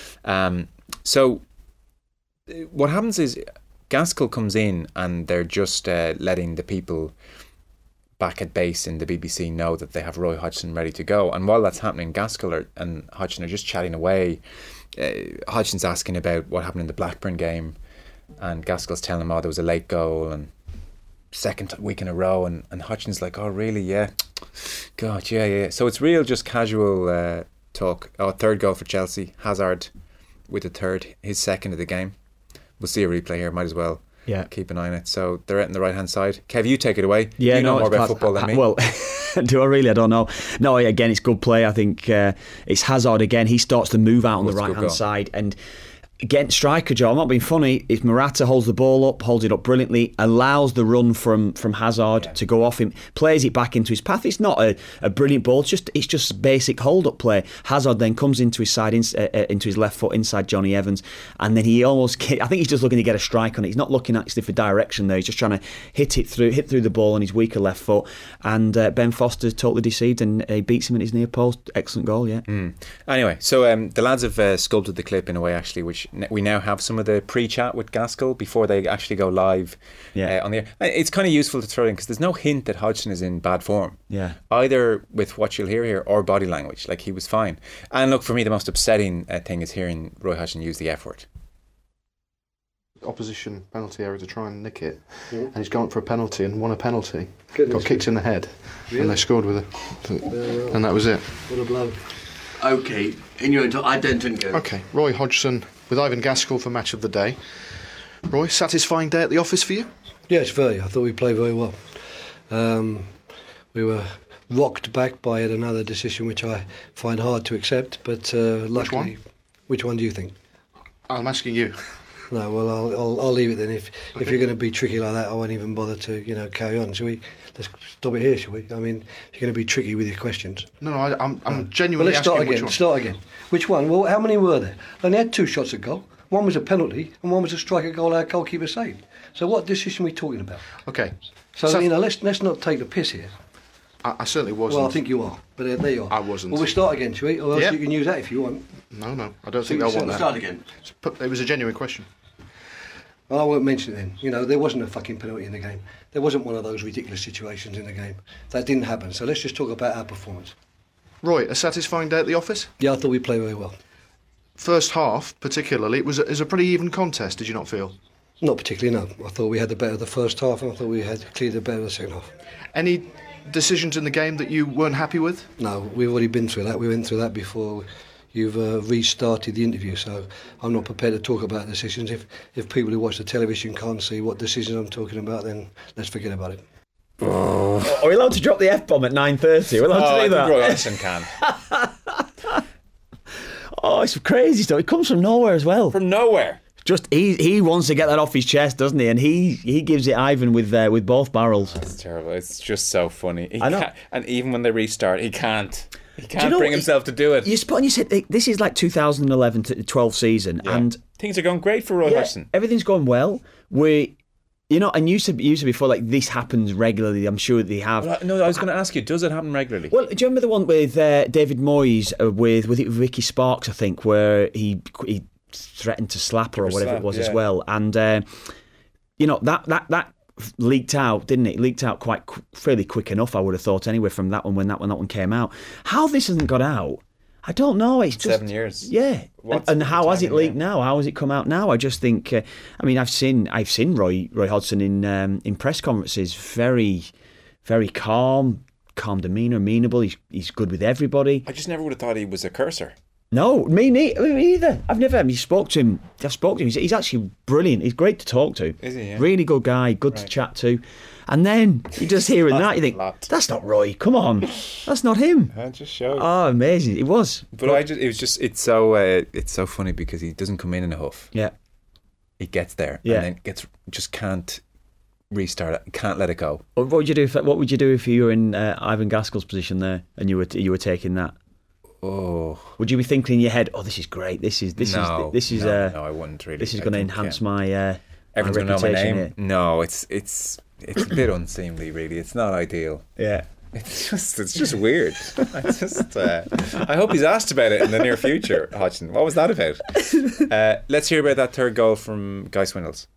So what happens is Gaskell comes in, and they're just letting the people back at base in the BBC know that they have Roy Hodgson ready to go. And while that's happening, Gaskell and Hodgson are just chatting away. Hodgson's asking about what happened in the Blackburn game, and Gaskell's telling him, there was a late goal and second week in a row, and Hodgson's like, oh really, yeah, God, yeah. So it's real just casual talk. Third goal for Chelsea, Hazard with the third, his second of the game. We'll see a replay here, might as well keep an eye on it. So they're out on the right hand side. Kev, you take it away. Yeah, you know more about football than me. Well, do I really? I don't know. No, again, it's good play. I think it's Hazard again. He starts to move out on the right hand side, and again, striker Joe, I'm not being funny, if Morata holds the ball up, holds it up brilliantly, allows the run from Hazard to go off him, plays it back into his path. It's not a brilliant ball, it's just basic hold up play. Hazard then comes into his side, into his left foot inside Johnny Evans, and then he almost, I think he's just looking to get a strike on it. He's not looking actually for direction there, he's just trying to hit through the ball on his weaker left foot, and Ben Foster's totally deceived and he beats him at his near post. Excellent goal, yeah. Anyway, so the lads have sculpted the clip in a way actually which we now have some of the pre-chat with Gaskell before they actually go live on the air. It's kind of useful to throw in because there's no hint that Hodgson is in bad form, either with what you'll hear here or body language. Like, he was fine. And look, for me the most upsetting thing is hearing Roy Hodgson use the F word. Opposition penalty area to try and nick it, and he's gone for a penalty and won a penalty. Got kicked in the head, and they scored with it, and that was it. What a bloke. Okay, in your I don't go. Okay, Roy Hodgson with Ivan Gaskell for match of the day. Roy, satisfying day at the office for you? Yes, very. I thought we played very well. We were rocked back by another decision which I find hard to accept, but luckily. Which one? Which one do you think? I'm asking you. No, well, I'll leave it then. If you're going to be tricky like that, I won't even bother to carry on. Shall we? Let's stop it here, shall we? I mean, if you're going to be tricky with your questions. No, I'm genuinely let's asking start again. Which one? Well, how many were there? They only had 2 shots at goal. One was a penalty and one was a strike at goal our goalkeeper saved. So what decision are we talking about? Okay. So let's not take the piss here. I certainly wasn't. Well, I think you are, but there you are. I wasn't. Well, we'll start again, shall we? Or else you can use that if you want. No, I don't think I want that. Start again. It was a genuine question. I won't mention it then. There wasn't a fucking penalty in the game. There wasn't one of those ridiculous situations in the game. That didn't happen. So let's just talk about our performance. Roy, a satisfying day at the office? Yeah, I thought we played very well. First half, particularly, it was a pretty even contest, did you not feel? Not particularly, no. I thought we had the better of the first half and I thought we had clearly the better of the second half. Any decisions in the game that you weren't happy with? No, we've already been through that. We went through that before you've restarted the interview, so I'm not prepared to talk about decisions. If people who watch the television can't see what decisions I'm talking about, then let's forget about it. Oh. Are we allowed to drop the F-bomb at 9:30? Are we allowed to do that? Roy Hodgson can. Oh, it's crazy stuff. It comes from nowhere as well. From nowhere. Just he wants to get that off his chest, doesn't he? And he gives it Ivan with both barrels. It's terrible. It's just so funny. I know. And even when they restart, he can't. He can't bring himself to do it. You said this is like 2011 to 12 season, and things are going great for Roy Hodgson. Everything's going well. And you said before, like, this happens regularly. I'm sure they have. Well, no, I was going to ask you, does it happen regularly? Well, do you remember the one with David Moyes with Ricky Sparks, I think, where he threatened to slap her or whatever it was as well, and that leaked out, didn't it? It leaked out fairly quick enough, I would have thought, anyway, from that one when that one came out. How this hasn't got out, I don't know. It's just 7 years. Yeah. And how has it leaked now? How has it come out now? I just think. I've seen Roy Hodgson in press conferences, very, very calm demeanour, amenable. He's good with everybody. I just never would have thought he was a cursor. No, me neither. I've never spoke to him. He's actually brilliant. He's great to talk to. Is he? Yeah. Really good guy, good to chat to. And then you just hearing that, you think, that's not Roy. Come on, that's not him. That just shows. Oh, amazing! It was. But it's so funny because he doesn't come in a huff. Yeah. He gets there and then just can't restart it. Can't let it go. What would you do if you were in Ivan Gaskell's position there and you were taking that? Oh, would you be thinking in your head, "Oh, this is great. No, I wouldn't really. This is going to enhance my everyone's going to know my name." Here. No, it's a bit unseemly, really. It's not ideal. Yeah, it's just weird. I hope he's asked about it in the near future, Hodgson. What was that about? Let's hear about that third goal from Guy Swindles.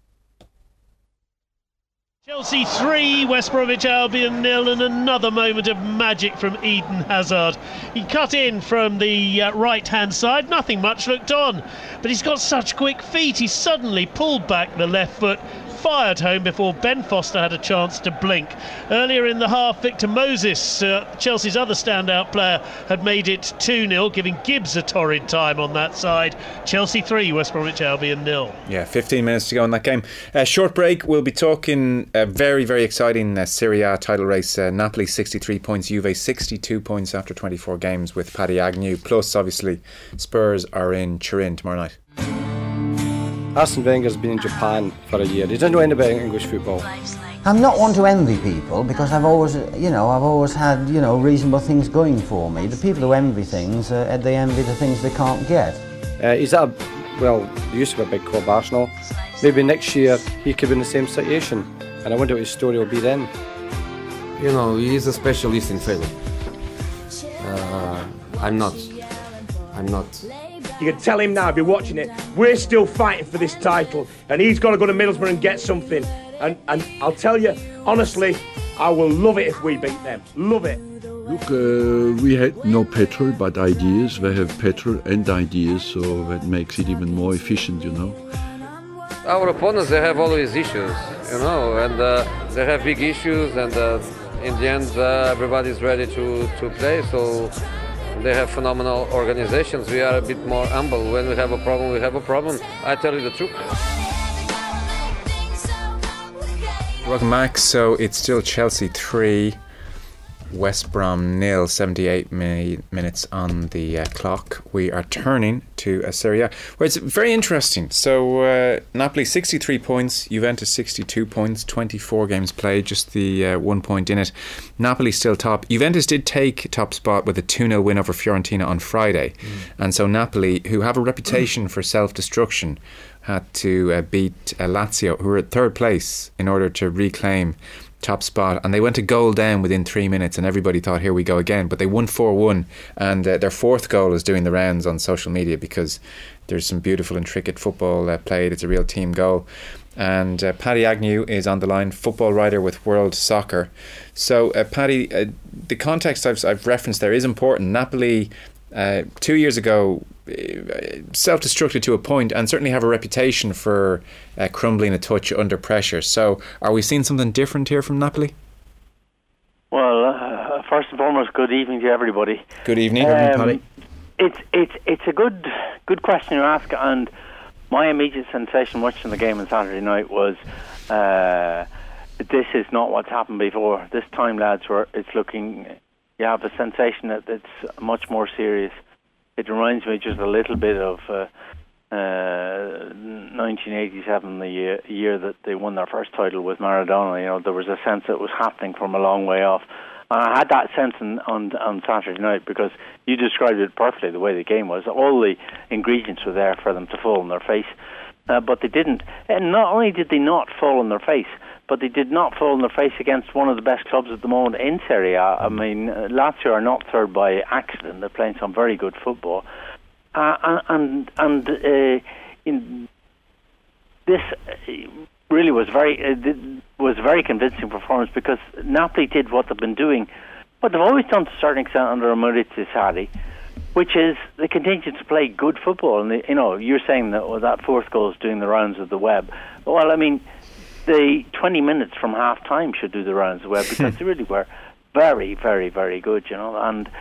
Chelsea 3, West Bromwich Albion 0, and another moment of magic from Eden Hazard. He cut in from the right-hand side, nothing much looked on, but he's got such quick feet, he suddenly pulled back the left foot, fired home before Ben Foster had a chance to blink. Earlier in the half, Victor Moses, Chelsea's other standout player, had made it 2-0, giving Gibbs a torrid time on that side. Chelsea 3, West Bromwich Albion 0. Yeah, 15 minutes to go in that game. Short break, we'll be talking a very, very exciting Serie A title race. Napoli 63 points, Juve 62 points after 24 games with Paddy Agnew. Plus, obviously, Spurs are in Turin tomorrow night. Arsene Wenger's been in Japan for a year. He doesn't know anything about English football. I'm not one to envy people because I've always had, reasonable things going for me. The people who envy things, they envy the things they can't get. He's at they used to be a big club, Arsenal. Maybe next year he could be in the same situation, and I wonder what his story will be then. He's a specialist in failure. I'm not. You can tell him now, if you're watching it, we're still fighting for this title, and he's got to go to Middlesbrough and get something. And I'll tell you, honestly, I will love it if we beat them. Love it. Look, we had no petrol, but ideas. They have petrol and ideas, so that makes it even more efficient, Our opponents, they have always issues, and they have big issues, and in the end, everybody's ready to play, so they have phenomenal organizations. We are a bit more humble. When we have a problem, we have a problem. I tell you the truth. Welcome back. So it's still Chelsea 3, West Brom 0, 78 minutes on the clock. We are turning to Serie A, where it's very interesting. So Napoli 63 points, Juventus 62 points, 24 games played, just the 1 point in it. Napoli still top. Juventus did take top spot with a 2-0 win over Fiorentina on Friday. And so Napoli, who have a reputation for self-destruction, had to beat Lazio, who were at third place, in order to reclaim top spot, and they went a goal down within 3 minutes, and everybody thought, here we go again, but they won 4-1, and their fourth goal is doing the rounds on social media because there's some beautiful intricate football played. It's a real team goal. And Paddy Agnew is on the line, football writer with World Soccer. So Paddy, the context I've referenced there is important. Napoli 2 years ago self-destructed to a point, and certainly have a reputation for crumbling a touch under pressure. So are we seeing something different here from Napoli? Well, first and foremost, good evening to everybody. Good evening, Paddy. It's a good question you ask, and my immediate sensation watching the game on Saturday night was this is not what's happened before. This time, lads, it's looking, you have a sensation that it's much more serious. It reminds me just a little bit of 1987, the year that they won their first title with Maradona. You know, there was a sense that it was happening from a long way off. And I had that sense on Saturday night, because you described it perfectly, the way the game was. All the ingredients were there for them to fall on their face, but they didn't. And not only did they not fall on their face, but they did not fall on their face against one of the best clubs at the moment in Serie A. I mean, Lazio are not third by accident. They're playing some very good football. This really was a very convincing performance, because Napoli did what they've been doing, what they've always done to a certain extent under Maurizio Sarri, which is they continue to play good football. And you're saying that fourth goal is doing the rounds of the web. Well, I mean, the 20 minutes from half time should do the rounds of the web, because they really were very, very, very good, and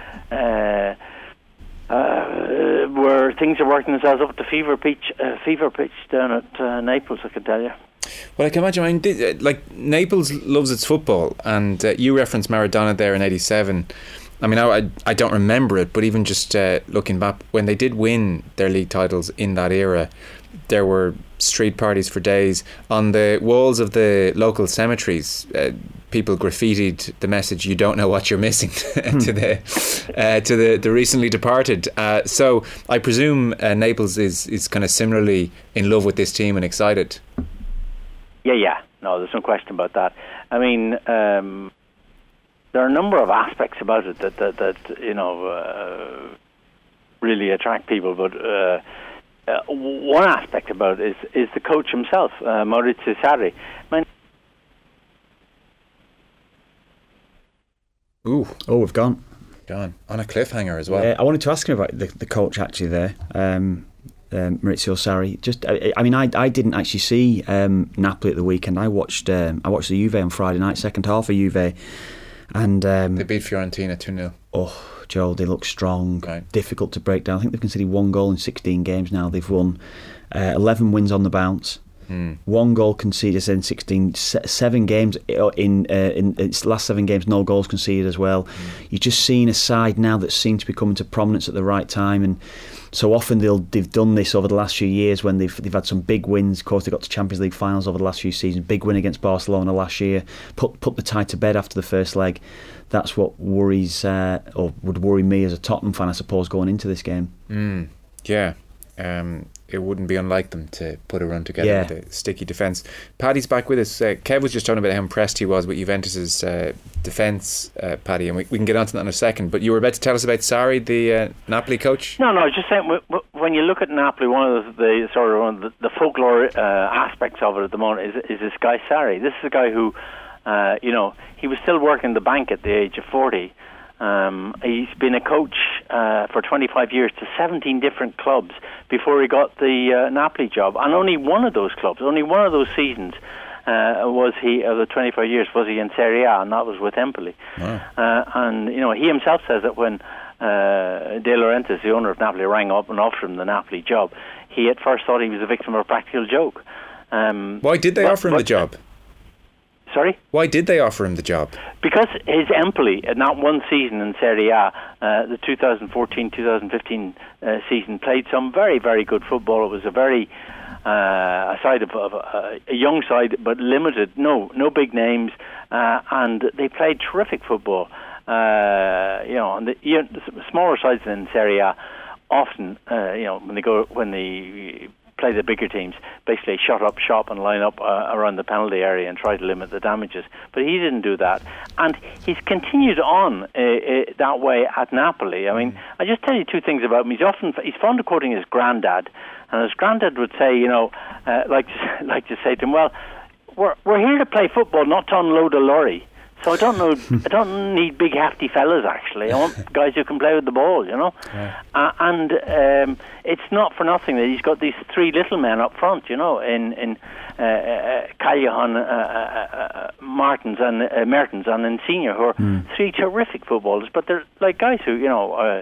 where things are working themselves up to fever pitch down at Naples, I can tell you. Well, I can imagine. I mean, like, Naples loves its football, and you referenced Maradona there in '87. I mean, I don't remember it, but even just looking back, when they did win their league titles in that era, there were street parties for days. On the walls of the local cemeteries, people graffitied the message, "You don't know what you're missing," to the recently departed. So I presume Naples is kind of similarly in love with this team and excited. Yeah. No, there's no question about that. I mean, there are a number of aspects about it that really attract people, but one aspect about it is the coach himself, Maurizio Sarri. I mean, we've gone on a cliffhanger as well. I wanted to ask him about the coach actually there, Maurizio Sarri. Just, I mean, I didn't actually see Napoli at the weekend. I watched the Juve on Friday night, second half of Juve, and they beat Fiorentina 2-0. Oh, Joel, they look strong, difficult to break down. I think they've conceded 1 goal in 16 games now. They've won 11 wins on the bounce. 1 goal conceded in 16, 7 games in its last 7 games, no goals conceded as well. You're just seeing a side now that seems to be coming to prominence at the right time, and so often they've done this over the last few years when they've had some big wins. Of course, they got to Champions League finals over the last few seasons. Big win against Barcelona last year, put the tie to bed after the first leg. That's what worries or would worry me as a Tottenham fan, I suppose, going into this game. Yeah. It wouldn't be unlike them to put a run together with a sticky defence. Paddy's back with us. Kev was just talking about how impressed he was with Juventus's defence, Paddy, and we can get onto that in a second. But you were about to tell us about Sarri, the Napoli coach? No, just saying, when you look at Napoli, one of the folklore aspects of it at the moment is this guy Sarri. This is a guy who, he was still working the bank at the age of 40. He's been a coach for 25 years to 17 different clubs before he got the Napoli job, and only one of those clubs, only one of those seasons was he, of the 25 years, was he in Serie A, and that was with Empoli. And he himself says that when De Laurentiis, the owner of Napoli, rang up and offered him the Napoli job, he at first thought he was a victim of a practical joke. Why did they offer him the job? Sorry? Why did they offer him the job? Because his Empoli, in that one season in Serie A, the 2014-2015 season, played some very, very good football. It was a very a side of a young side, but limited. No big names, and they played terrific football. And the smaller sides in Serie A often, when they play the bigger teams, basically shut up shop and line up around the penalty area and try to limit the damages. But he didn't do that, and he's continued on that way at Napoli. I mean, I just tell you two things about him. He's fond of quoting his granddad, and his granddad would say, like to say to him, well, we're here to play football, not to unload a lorry. So I don't need big hefty fellas. Actually, I want guys who can play with the ball. Yeah. And it's not for nothing that he's got these three little men up front. In Callejon, Mertens, and Insigne, who are three terrific footballers. But they're like guys who are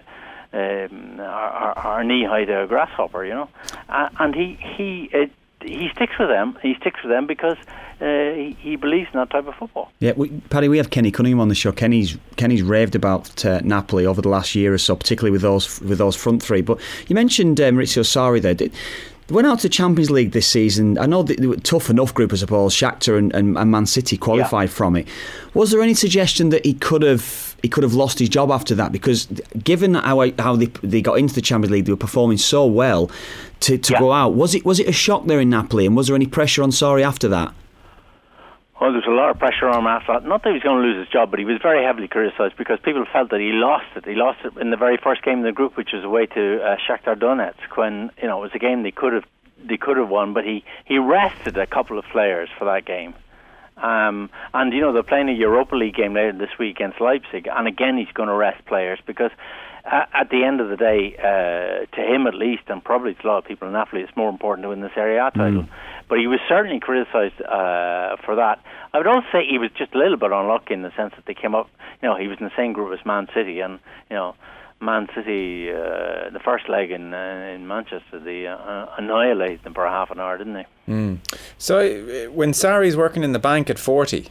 knee-high to a grasshopper. And he sticks with them. He sticks with them because he believes in that type of football. Yeah, Paddy, we have Kenny Cunningham on the show. Kenny's raved about Napoli over the last year or so, particularly with those front three. But you mentioned Maurizio Sarri there. They went out to Champions League this season. I know they were a tough enough group, I suppose. Shakhtar and Man City qualified from it. Was there any suggestion that he could have lost his job after that? Because given how they got into the Champions League, they were performing so well to go out. Was it a shock there in Napoli, and was there any pressure on Sarri after that? Well, there was a lot of pressure on him after that. Not that he was going to lose his job, but he was very heavily criticised because people felt that he lost it. He lost it in the very first game in the group, which was away to Shakhtar Donetsk, when it was a game they could have won, but he rested a couple of players for that game. And they're playing a Europa League game later this week against Leipzig, and again he's going to rest players because at the end of the day, to him at least, and probably to a lot of people in Napoli, it's more important to win the Serie A title. But he was certainly criticised for that. I would also say he was just a little bit unlucky in the sense that they came up, he was in the same group as Man City, and Man City, the first leg in Manchester, they annihilated them for half an hour, didn't they? So when Sarri's working in the bank at 40,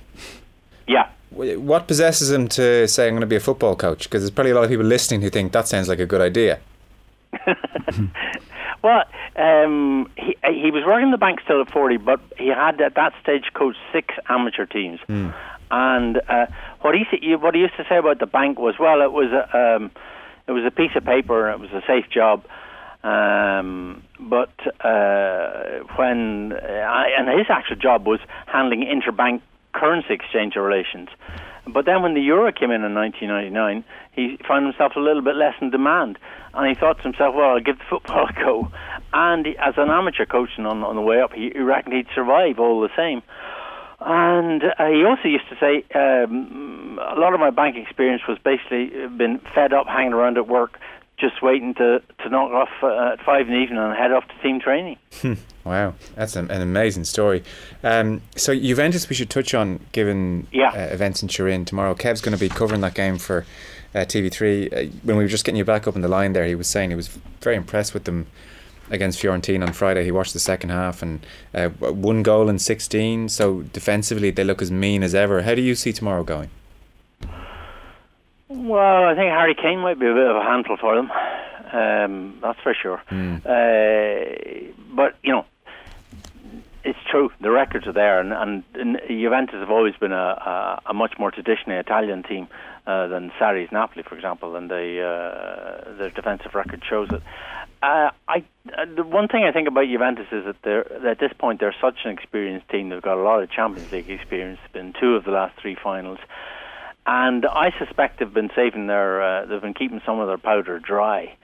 what possesses him to say, I'm going to be a football coach? Because there's probably a lot of people listening who think that sounds like a good idea. Well, he was working the bank still at 40, but he had at that stage coached 6 amateur teams. And what he used to say about the bank was, well, it was a piece of paper, it was a safe job. But and his actual job was handling interbank currency exchange relations. But then when the Euro came in 1999, he found himself a little bit less in demand. And he thought to himself, well, I'll give the football a go. And as an amateur coaching on the way up, he reckoned he'd survive all the same. And he also used to say, a lot of my bank experience was basically been fed up hanging around at work, just waiting to knock off at 5 in the evening and head off to team training. Wow, that's an amazing story. So Juventus we should touch on, given events in Turin tomorrow. Kev's going to be covering that game for TV3. When we were just getting you back up in the line there, he was saying he was very impressed with them against Fiorentina on Friday. He watched the second half and 1 goal in 16, so defensively they look as mean as ever. How do you see tomorrow going? Well, I think Harry Kane might be a bit of a handful for them. That's for sure. But it's true, the records are there, and Juventus have always been a much more traditionally Italian team than Sarri's Napoli, for example, and their defensive record shows it. The one thing I think about Juventus is that at this point they're such an experienced team. They've got a lot of Champions League experience, been 2 of the last 3 finals, and I suspect they've been saving they've been keeping some of their powder dry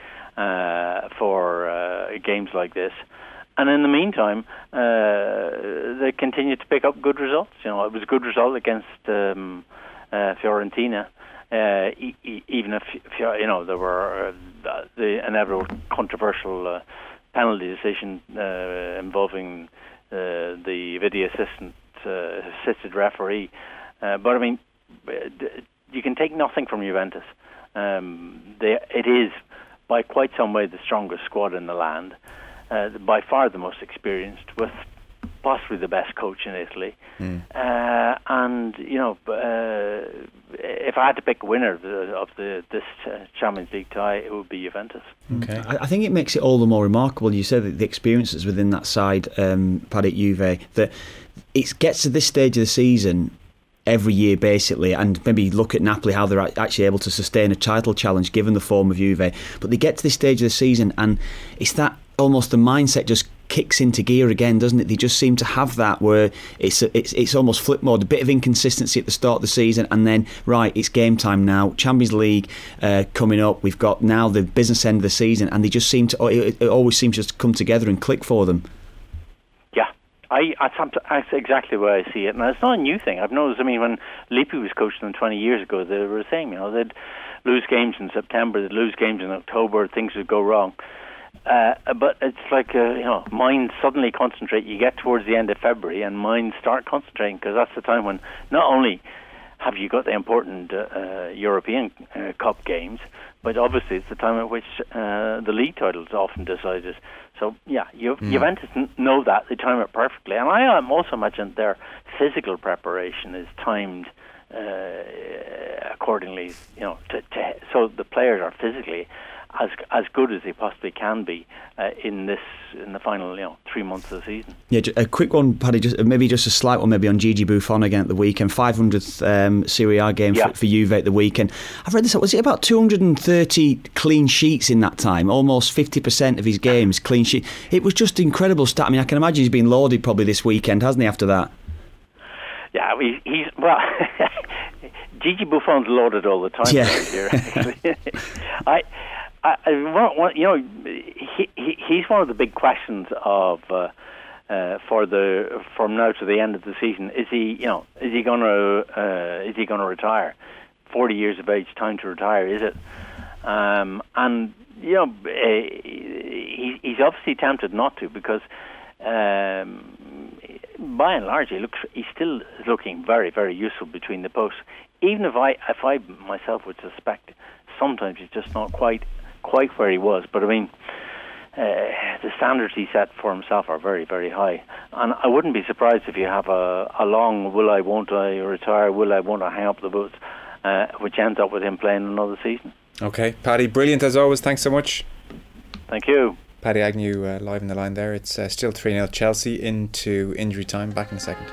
for games like this. And in the meantime, they continue to pick up good results. It was a good result against Fiorentina. Even if there were the inevitable controversial penalty decision involving the video assisted referee, but I mean, you can take nothing from Juventus. It is by quite some way the strongest squad in the land, by far the most experienced, with possibly the best coach in Italy, and And if I had to pick a winner of this Champions League tie, it would be Juventus. Okay, I think it makes it all the more remarkable. You said that the experiences within that side, Paddy, Juve, that it gets to this stage of the season every year basically, and maybe look at Napoli, how they're actually able to sustain a title challenge given the form of Juve. But they get to this stage of the season, and it's that almost the mindset just kicks into gear again, doesn't it? They just seem to have that where it's almost flip mode, a bit of inconsistency at the start of the season, and then right, it's game time now. Champions League coming up. We've got now the business end of the season, and they just seem to. It always seems just to come together and click for them. Yeah, that's exactly the way I see it, and it's not a new thing. I've noticed. I mean, when Lippi was coaching them 20 years ago, they were saying, they'd lose games in September, they'd lose games in October, things would go wrong. But it's like, minds suddenly concentrate. You get towards the end of February and minds start concentrating, because that's the time when not only have you got the important European Cup games, but obviously it's the time at which the league title is often decided. So, Juventus know that. They time it perfectly. And I also imagine their physical preparation is timed accordingly, so the players are physically as good as they possibly can be in the final 3 months of the season. Yeah, a quick one, Paddy. Maybe just a slight one, maybe on Gigi Buffon again at the weekend. 500th Serie A game for Juve at the weekend. I've read this. Was it about 230 clean sheets in that time? Almost 50% of his games clean sheet. It was just incredible stat. I mean, I can imagine he's been lauded probably this weekend, hasn't he? After that. Yeah, he's well. Gigi Buffon's lauded all the time. Yeah. He's one of the big questions of from now to the end of the season. Is he going to retire? 40 years of age, time to retire, is it? And he's obviously tempted not to, because by and large he's still looking very, very useful between the posts. Even if I myself would suspect sometimes he's just not quite where he was, but I mean, the standards he set for himself are very, very high, and I wouldn't be surprised if you have a long will I, won't I retire, will I, won't I hang up the boots, which ends up with him playing another season. Okay, Paddy, brilliant as always, thanks so much. Thank you. Paddy Agnew live in the line there. It's still 3-0 Chelsea into injury time. Back in a second.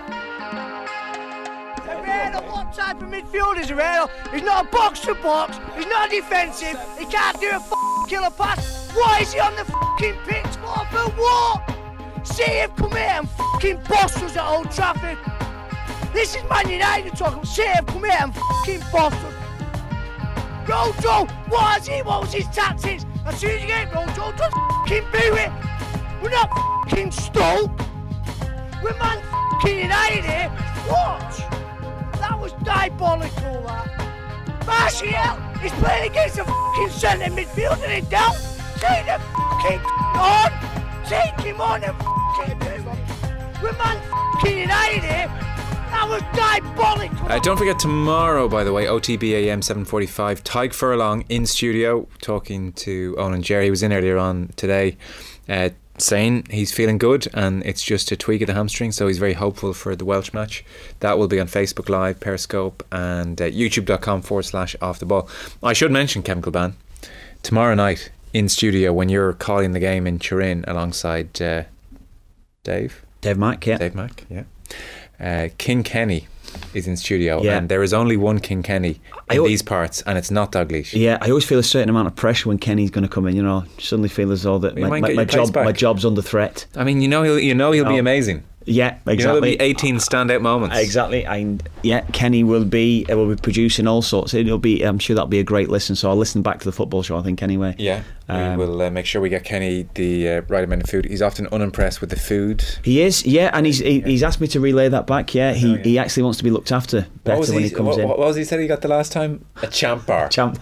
What type of midfielder is Herrera? He's not a box-to-box, he's not defensive, he can't do a killer pass. Why is he on the pitch for what? City have come here and bossed us at Old Trafford. This is Man United talking. City have come here and bossed us. Rojo, what was his tactics? As soon as you get Rojo, just do it. We're not Stoke. We're Man United here. Watch. That was diabolical, that. Martial is playing against a centre midfielder in doubt. Take the on. Take him on and do it. We're Man United here. That was diabolical. Don't forget tomorrow, by the way, OTB AM 7:45. Tyke Furlong in studio talking to Owen and Jerry. He was in earlier on today, saying he's feeling good and it's just a tweak of the hamstring, so he's very hopeful for the Welsh match. That will be on Facebook Live, Periscope and youtube.com/off the ball. I should mention, Kevin Kilban, tomorrow night in studio when you're calling the game in Turin alongside Dave Mack, yeah. King Kenny is in studio, and there is only one King Kenny in these parts, and it's not Dalglish. Yeah, I always feel a certain amount of pressure when Kenny's going to come in. Suddenly feel as though that my job's under threat. I mean, he'll be amazing. Yeah, exactly. There'll be 18 standout moments. Exactly, and Kenny will be producing all sorts. I'm sure that'll be a great listen. So I'll listen back to the football show, I think, anyway. Yeah, we'll make sure we get Kenny the right amount of food. He's often unimpressed with the food. He is, yeah, and he's asked me to relay that back. Yeah, he actually wants to be looked after better when he comes in. What was he said he got the last time? A champ bar. Champ.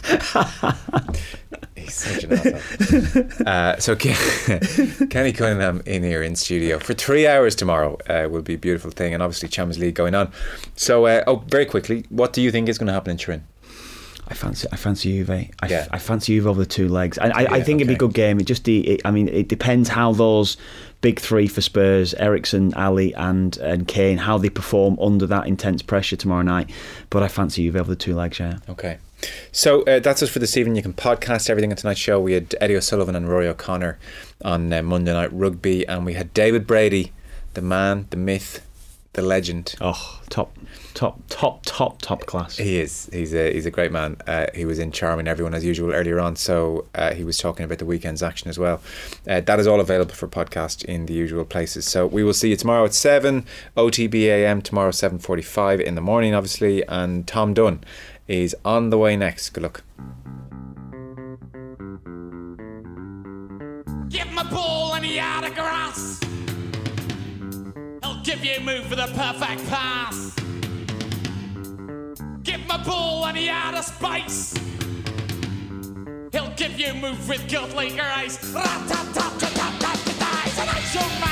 He's such an asshole. So Kenny Cunningham in here in studio for 3 hours tomorrow will be a beautiful thing, and obviously Champions League going on. So very quickly, what do you think is going to happen in Turin? I fancy Juve. I fancy Juve over the two legs. I think it'd be a good game. It depends how those big three for Spurs, Eriksen, Ali and Kane, how they perform under that intense pressure tomorrow night. But I fancy Juve over the two legs, yeah. Okay. So that's us for this evening. You can podcast everything on tonight's show. We had Eddie O'Sullivan and Rory O'Connor on Monday Night Rugby, and we had David Brady, the man, the myth, the legend. Oh, top class. He is. He's a great man. He was in Charming Everyone as usual earlier on, so he was talking about the weekend's action as well. That is all available for podcast in the usual places. So we will see you tomorrow at 7 OTB AM, tomorrow 7:45 in the morning, obviously, and Tom Dunn is on the way next. Good luck. Give him a ball and he out of grass. He'll give you a move for the perfect pass. Give him a ball and he out of space. He'll give you a move with godly grace. Rat-tat-tat-tat-tat-tat-tat.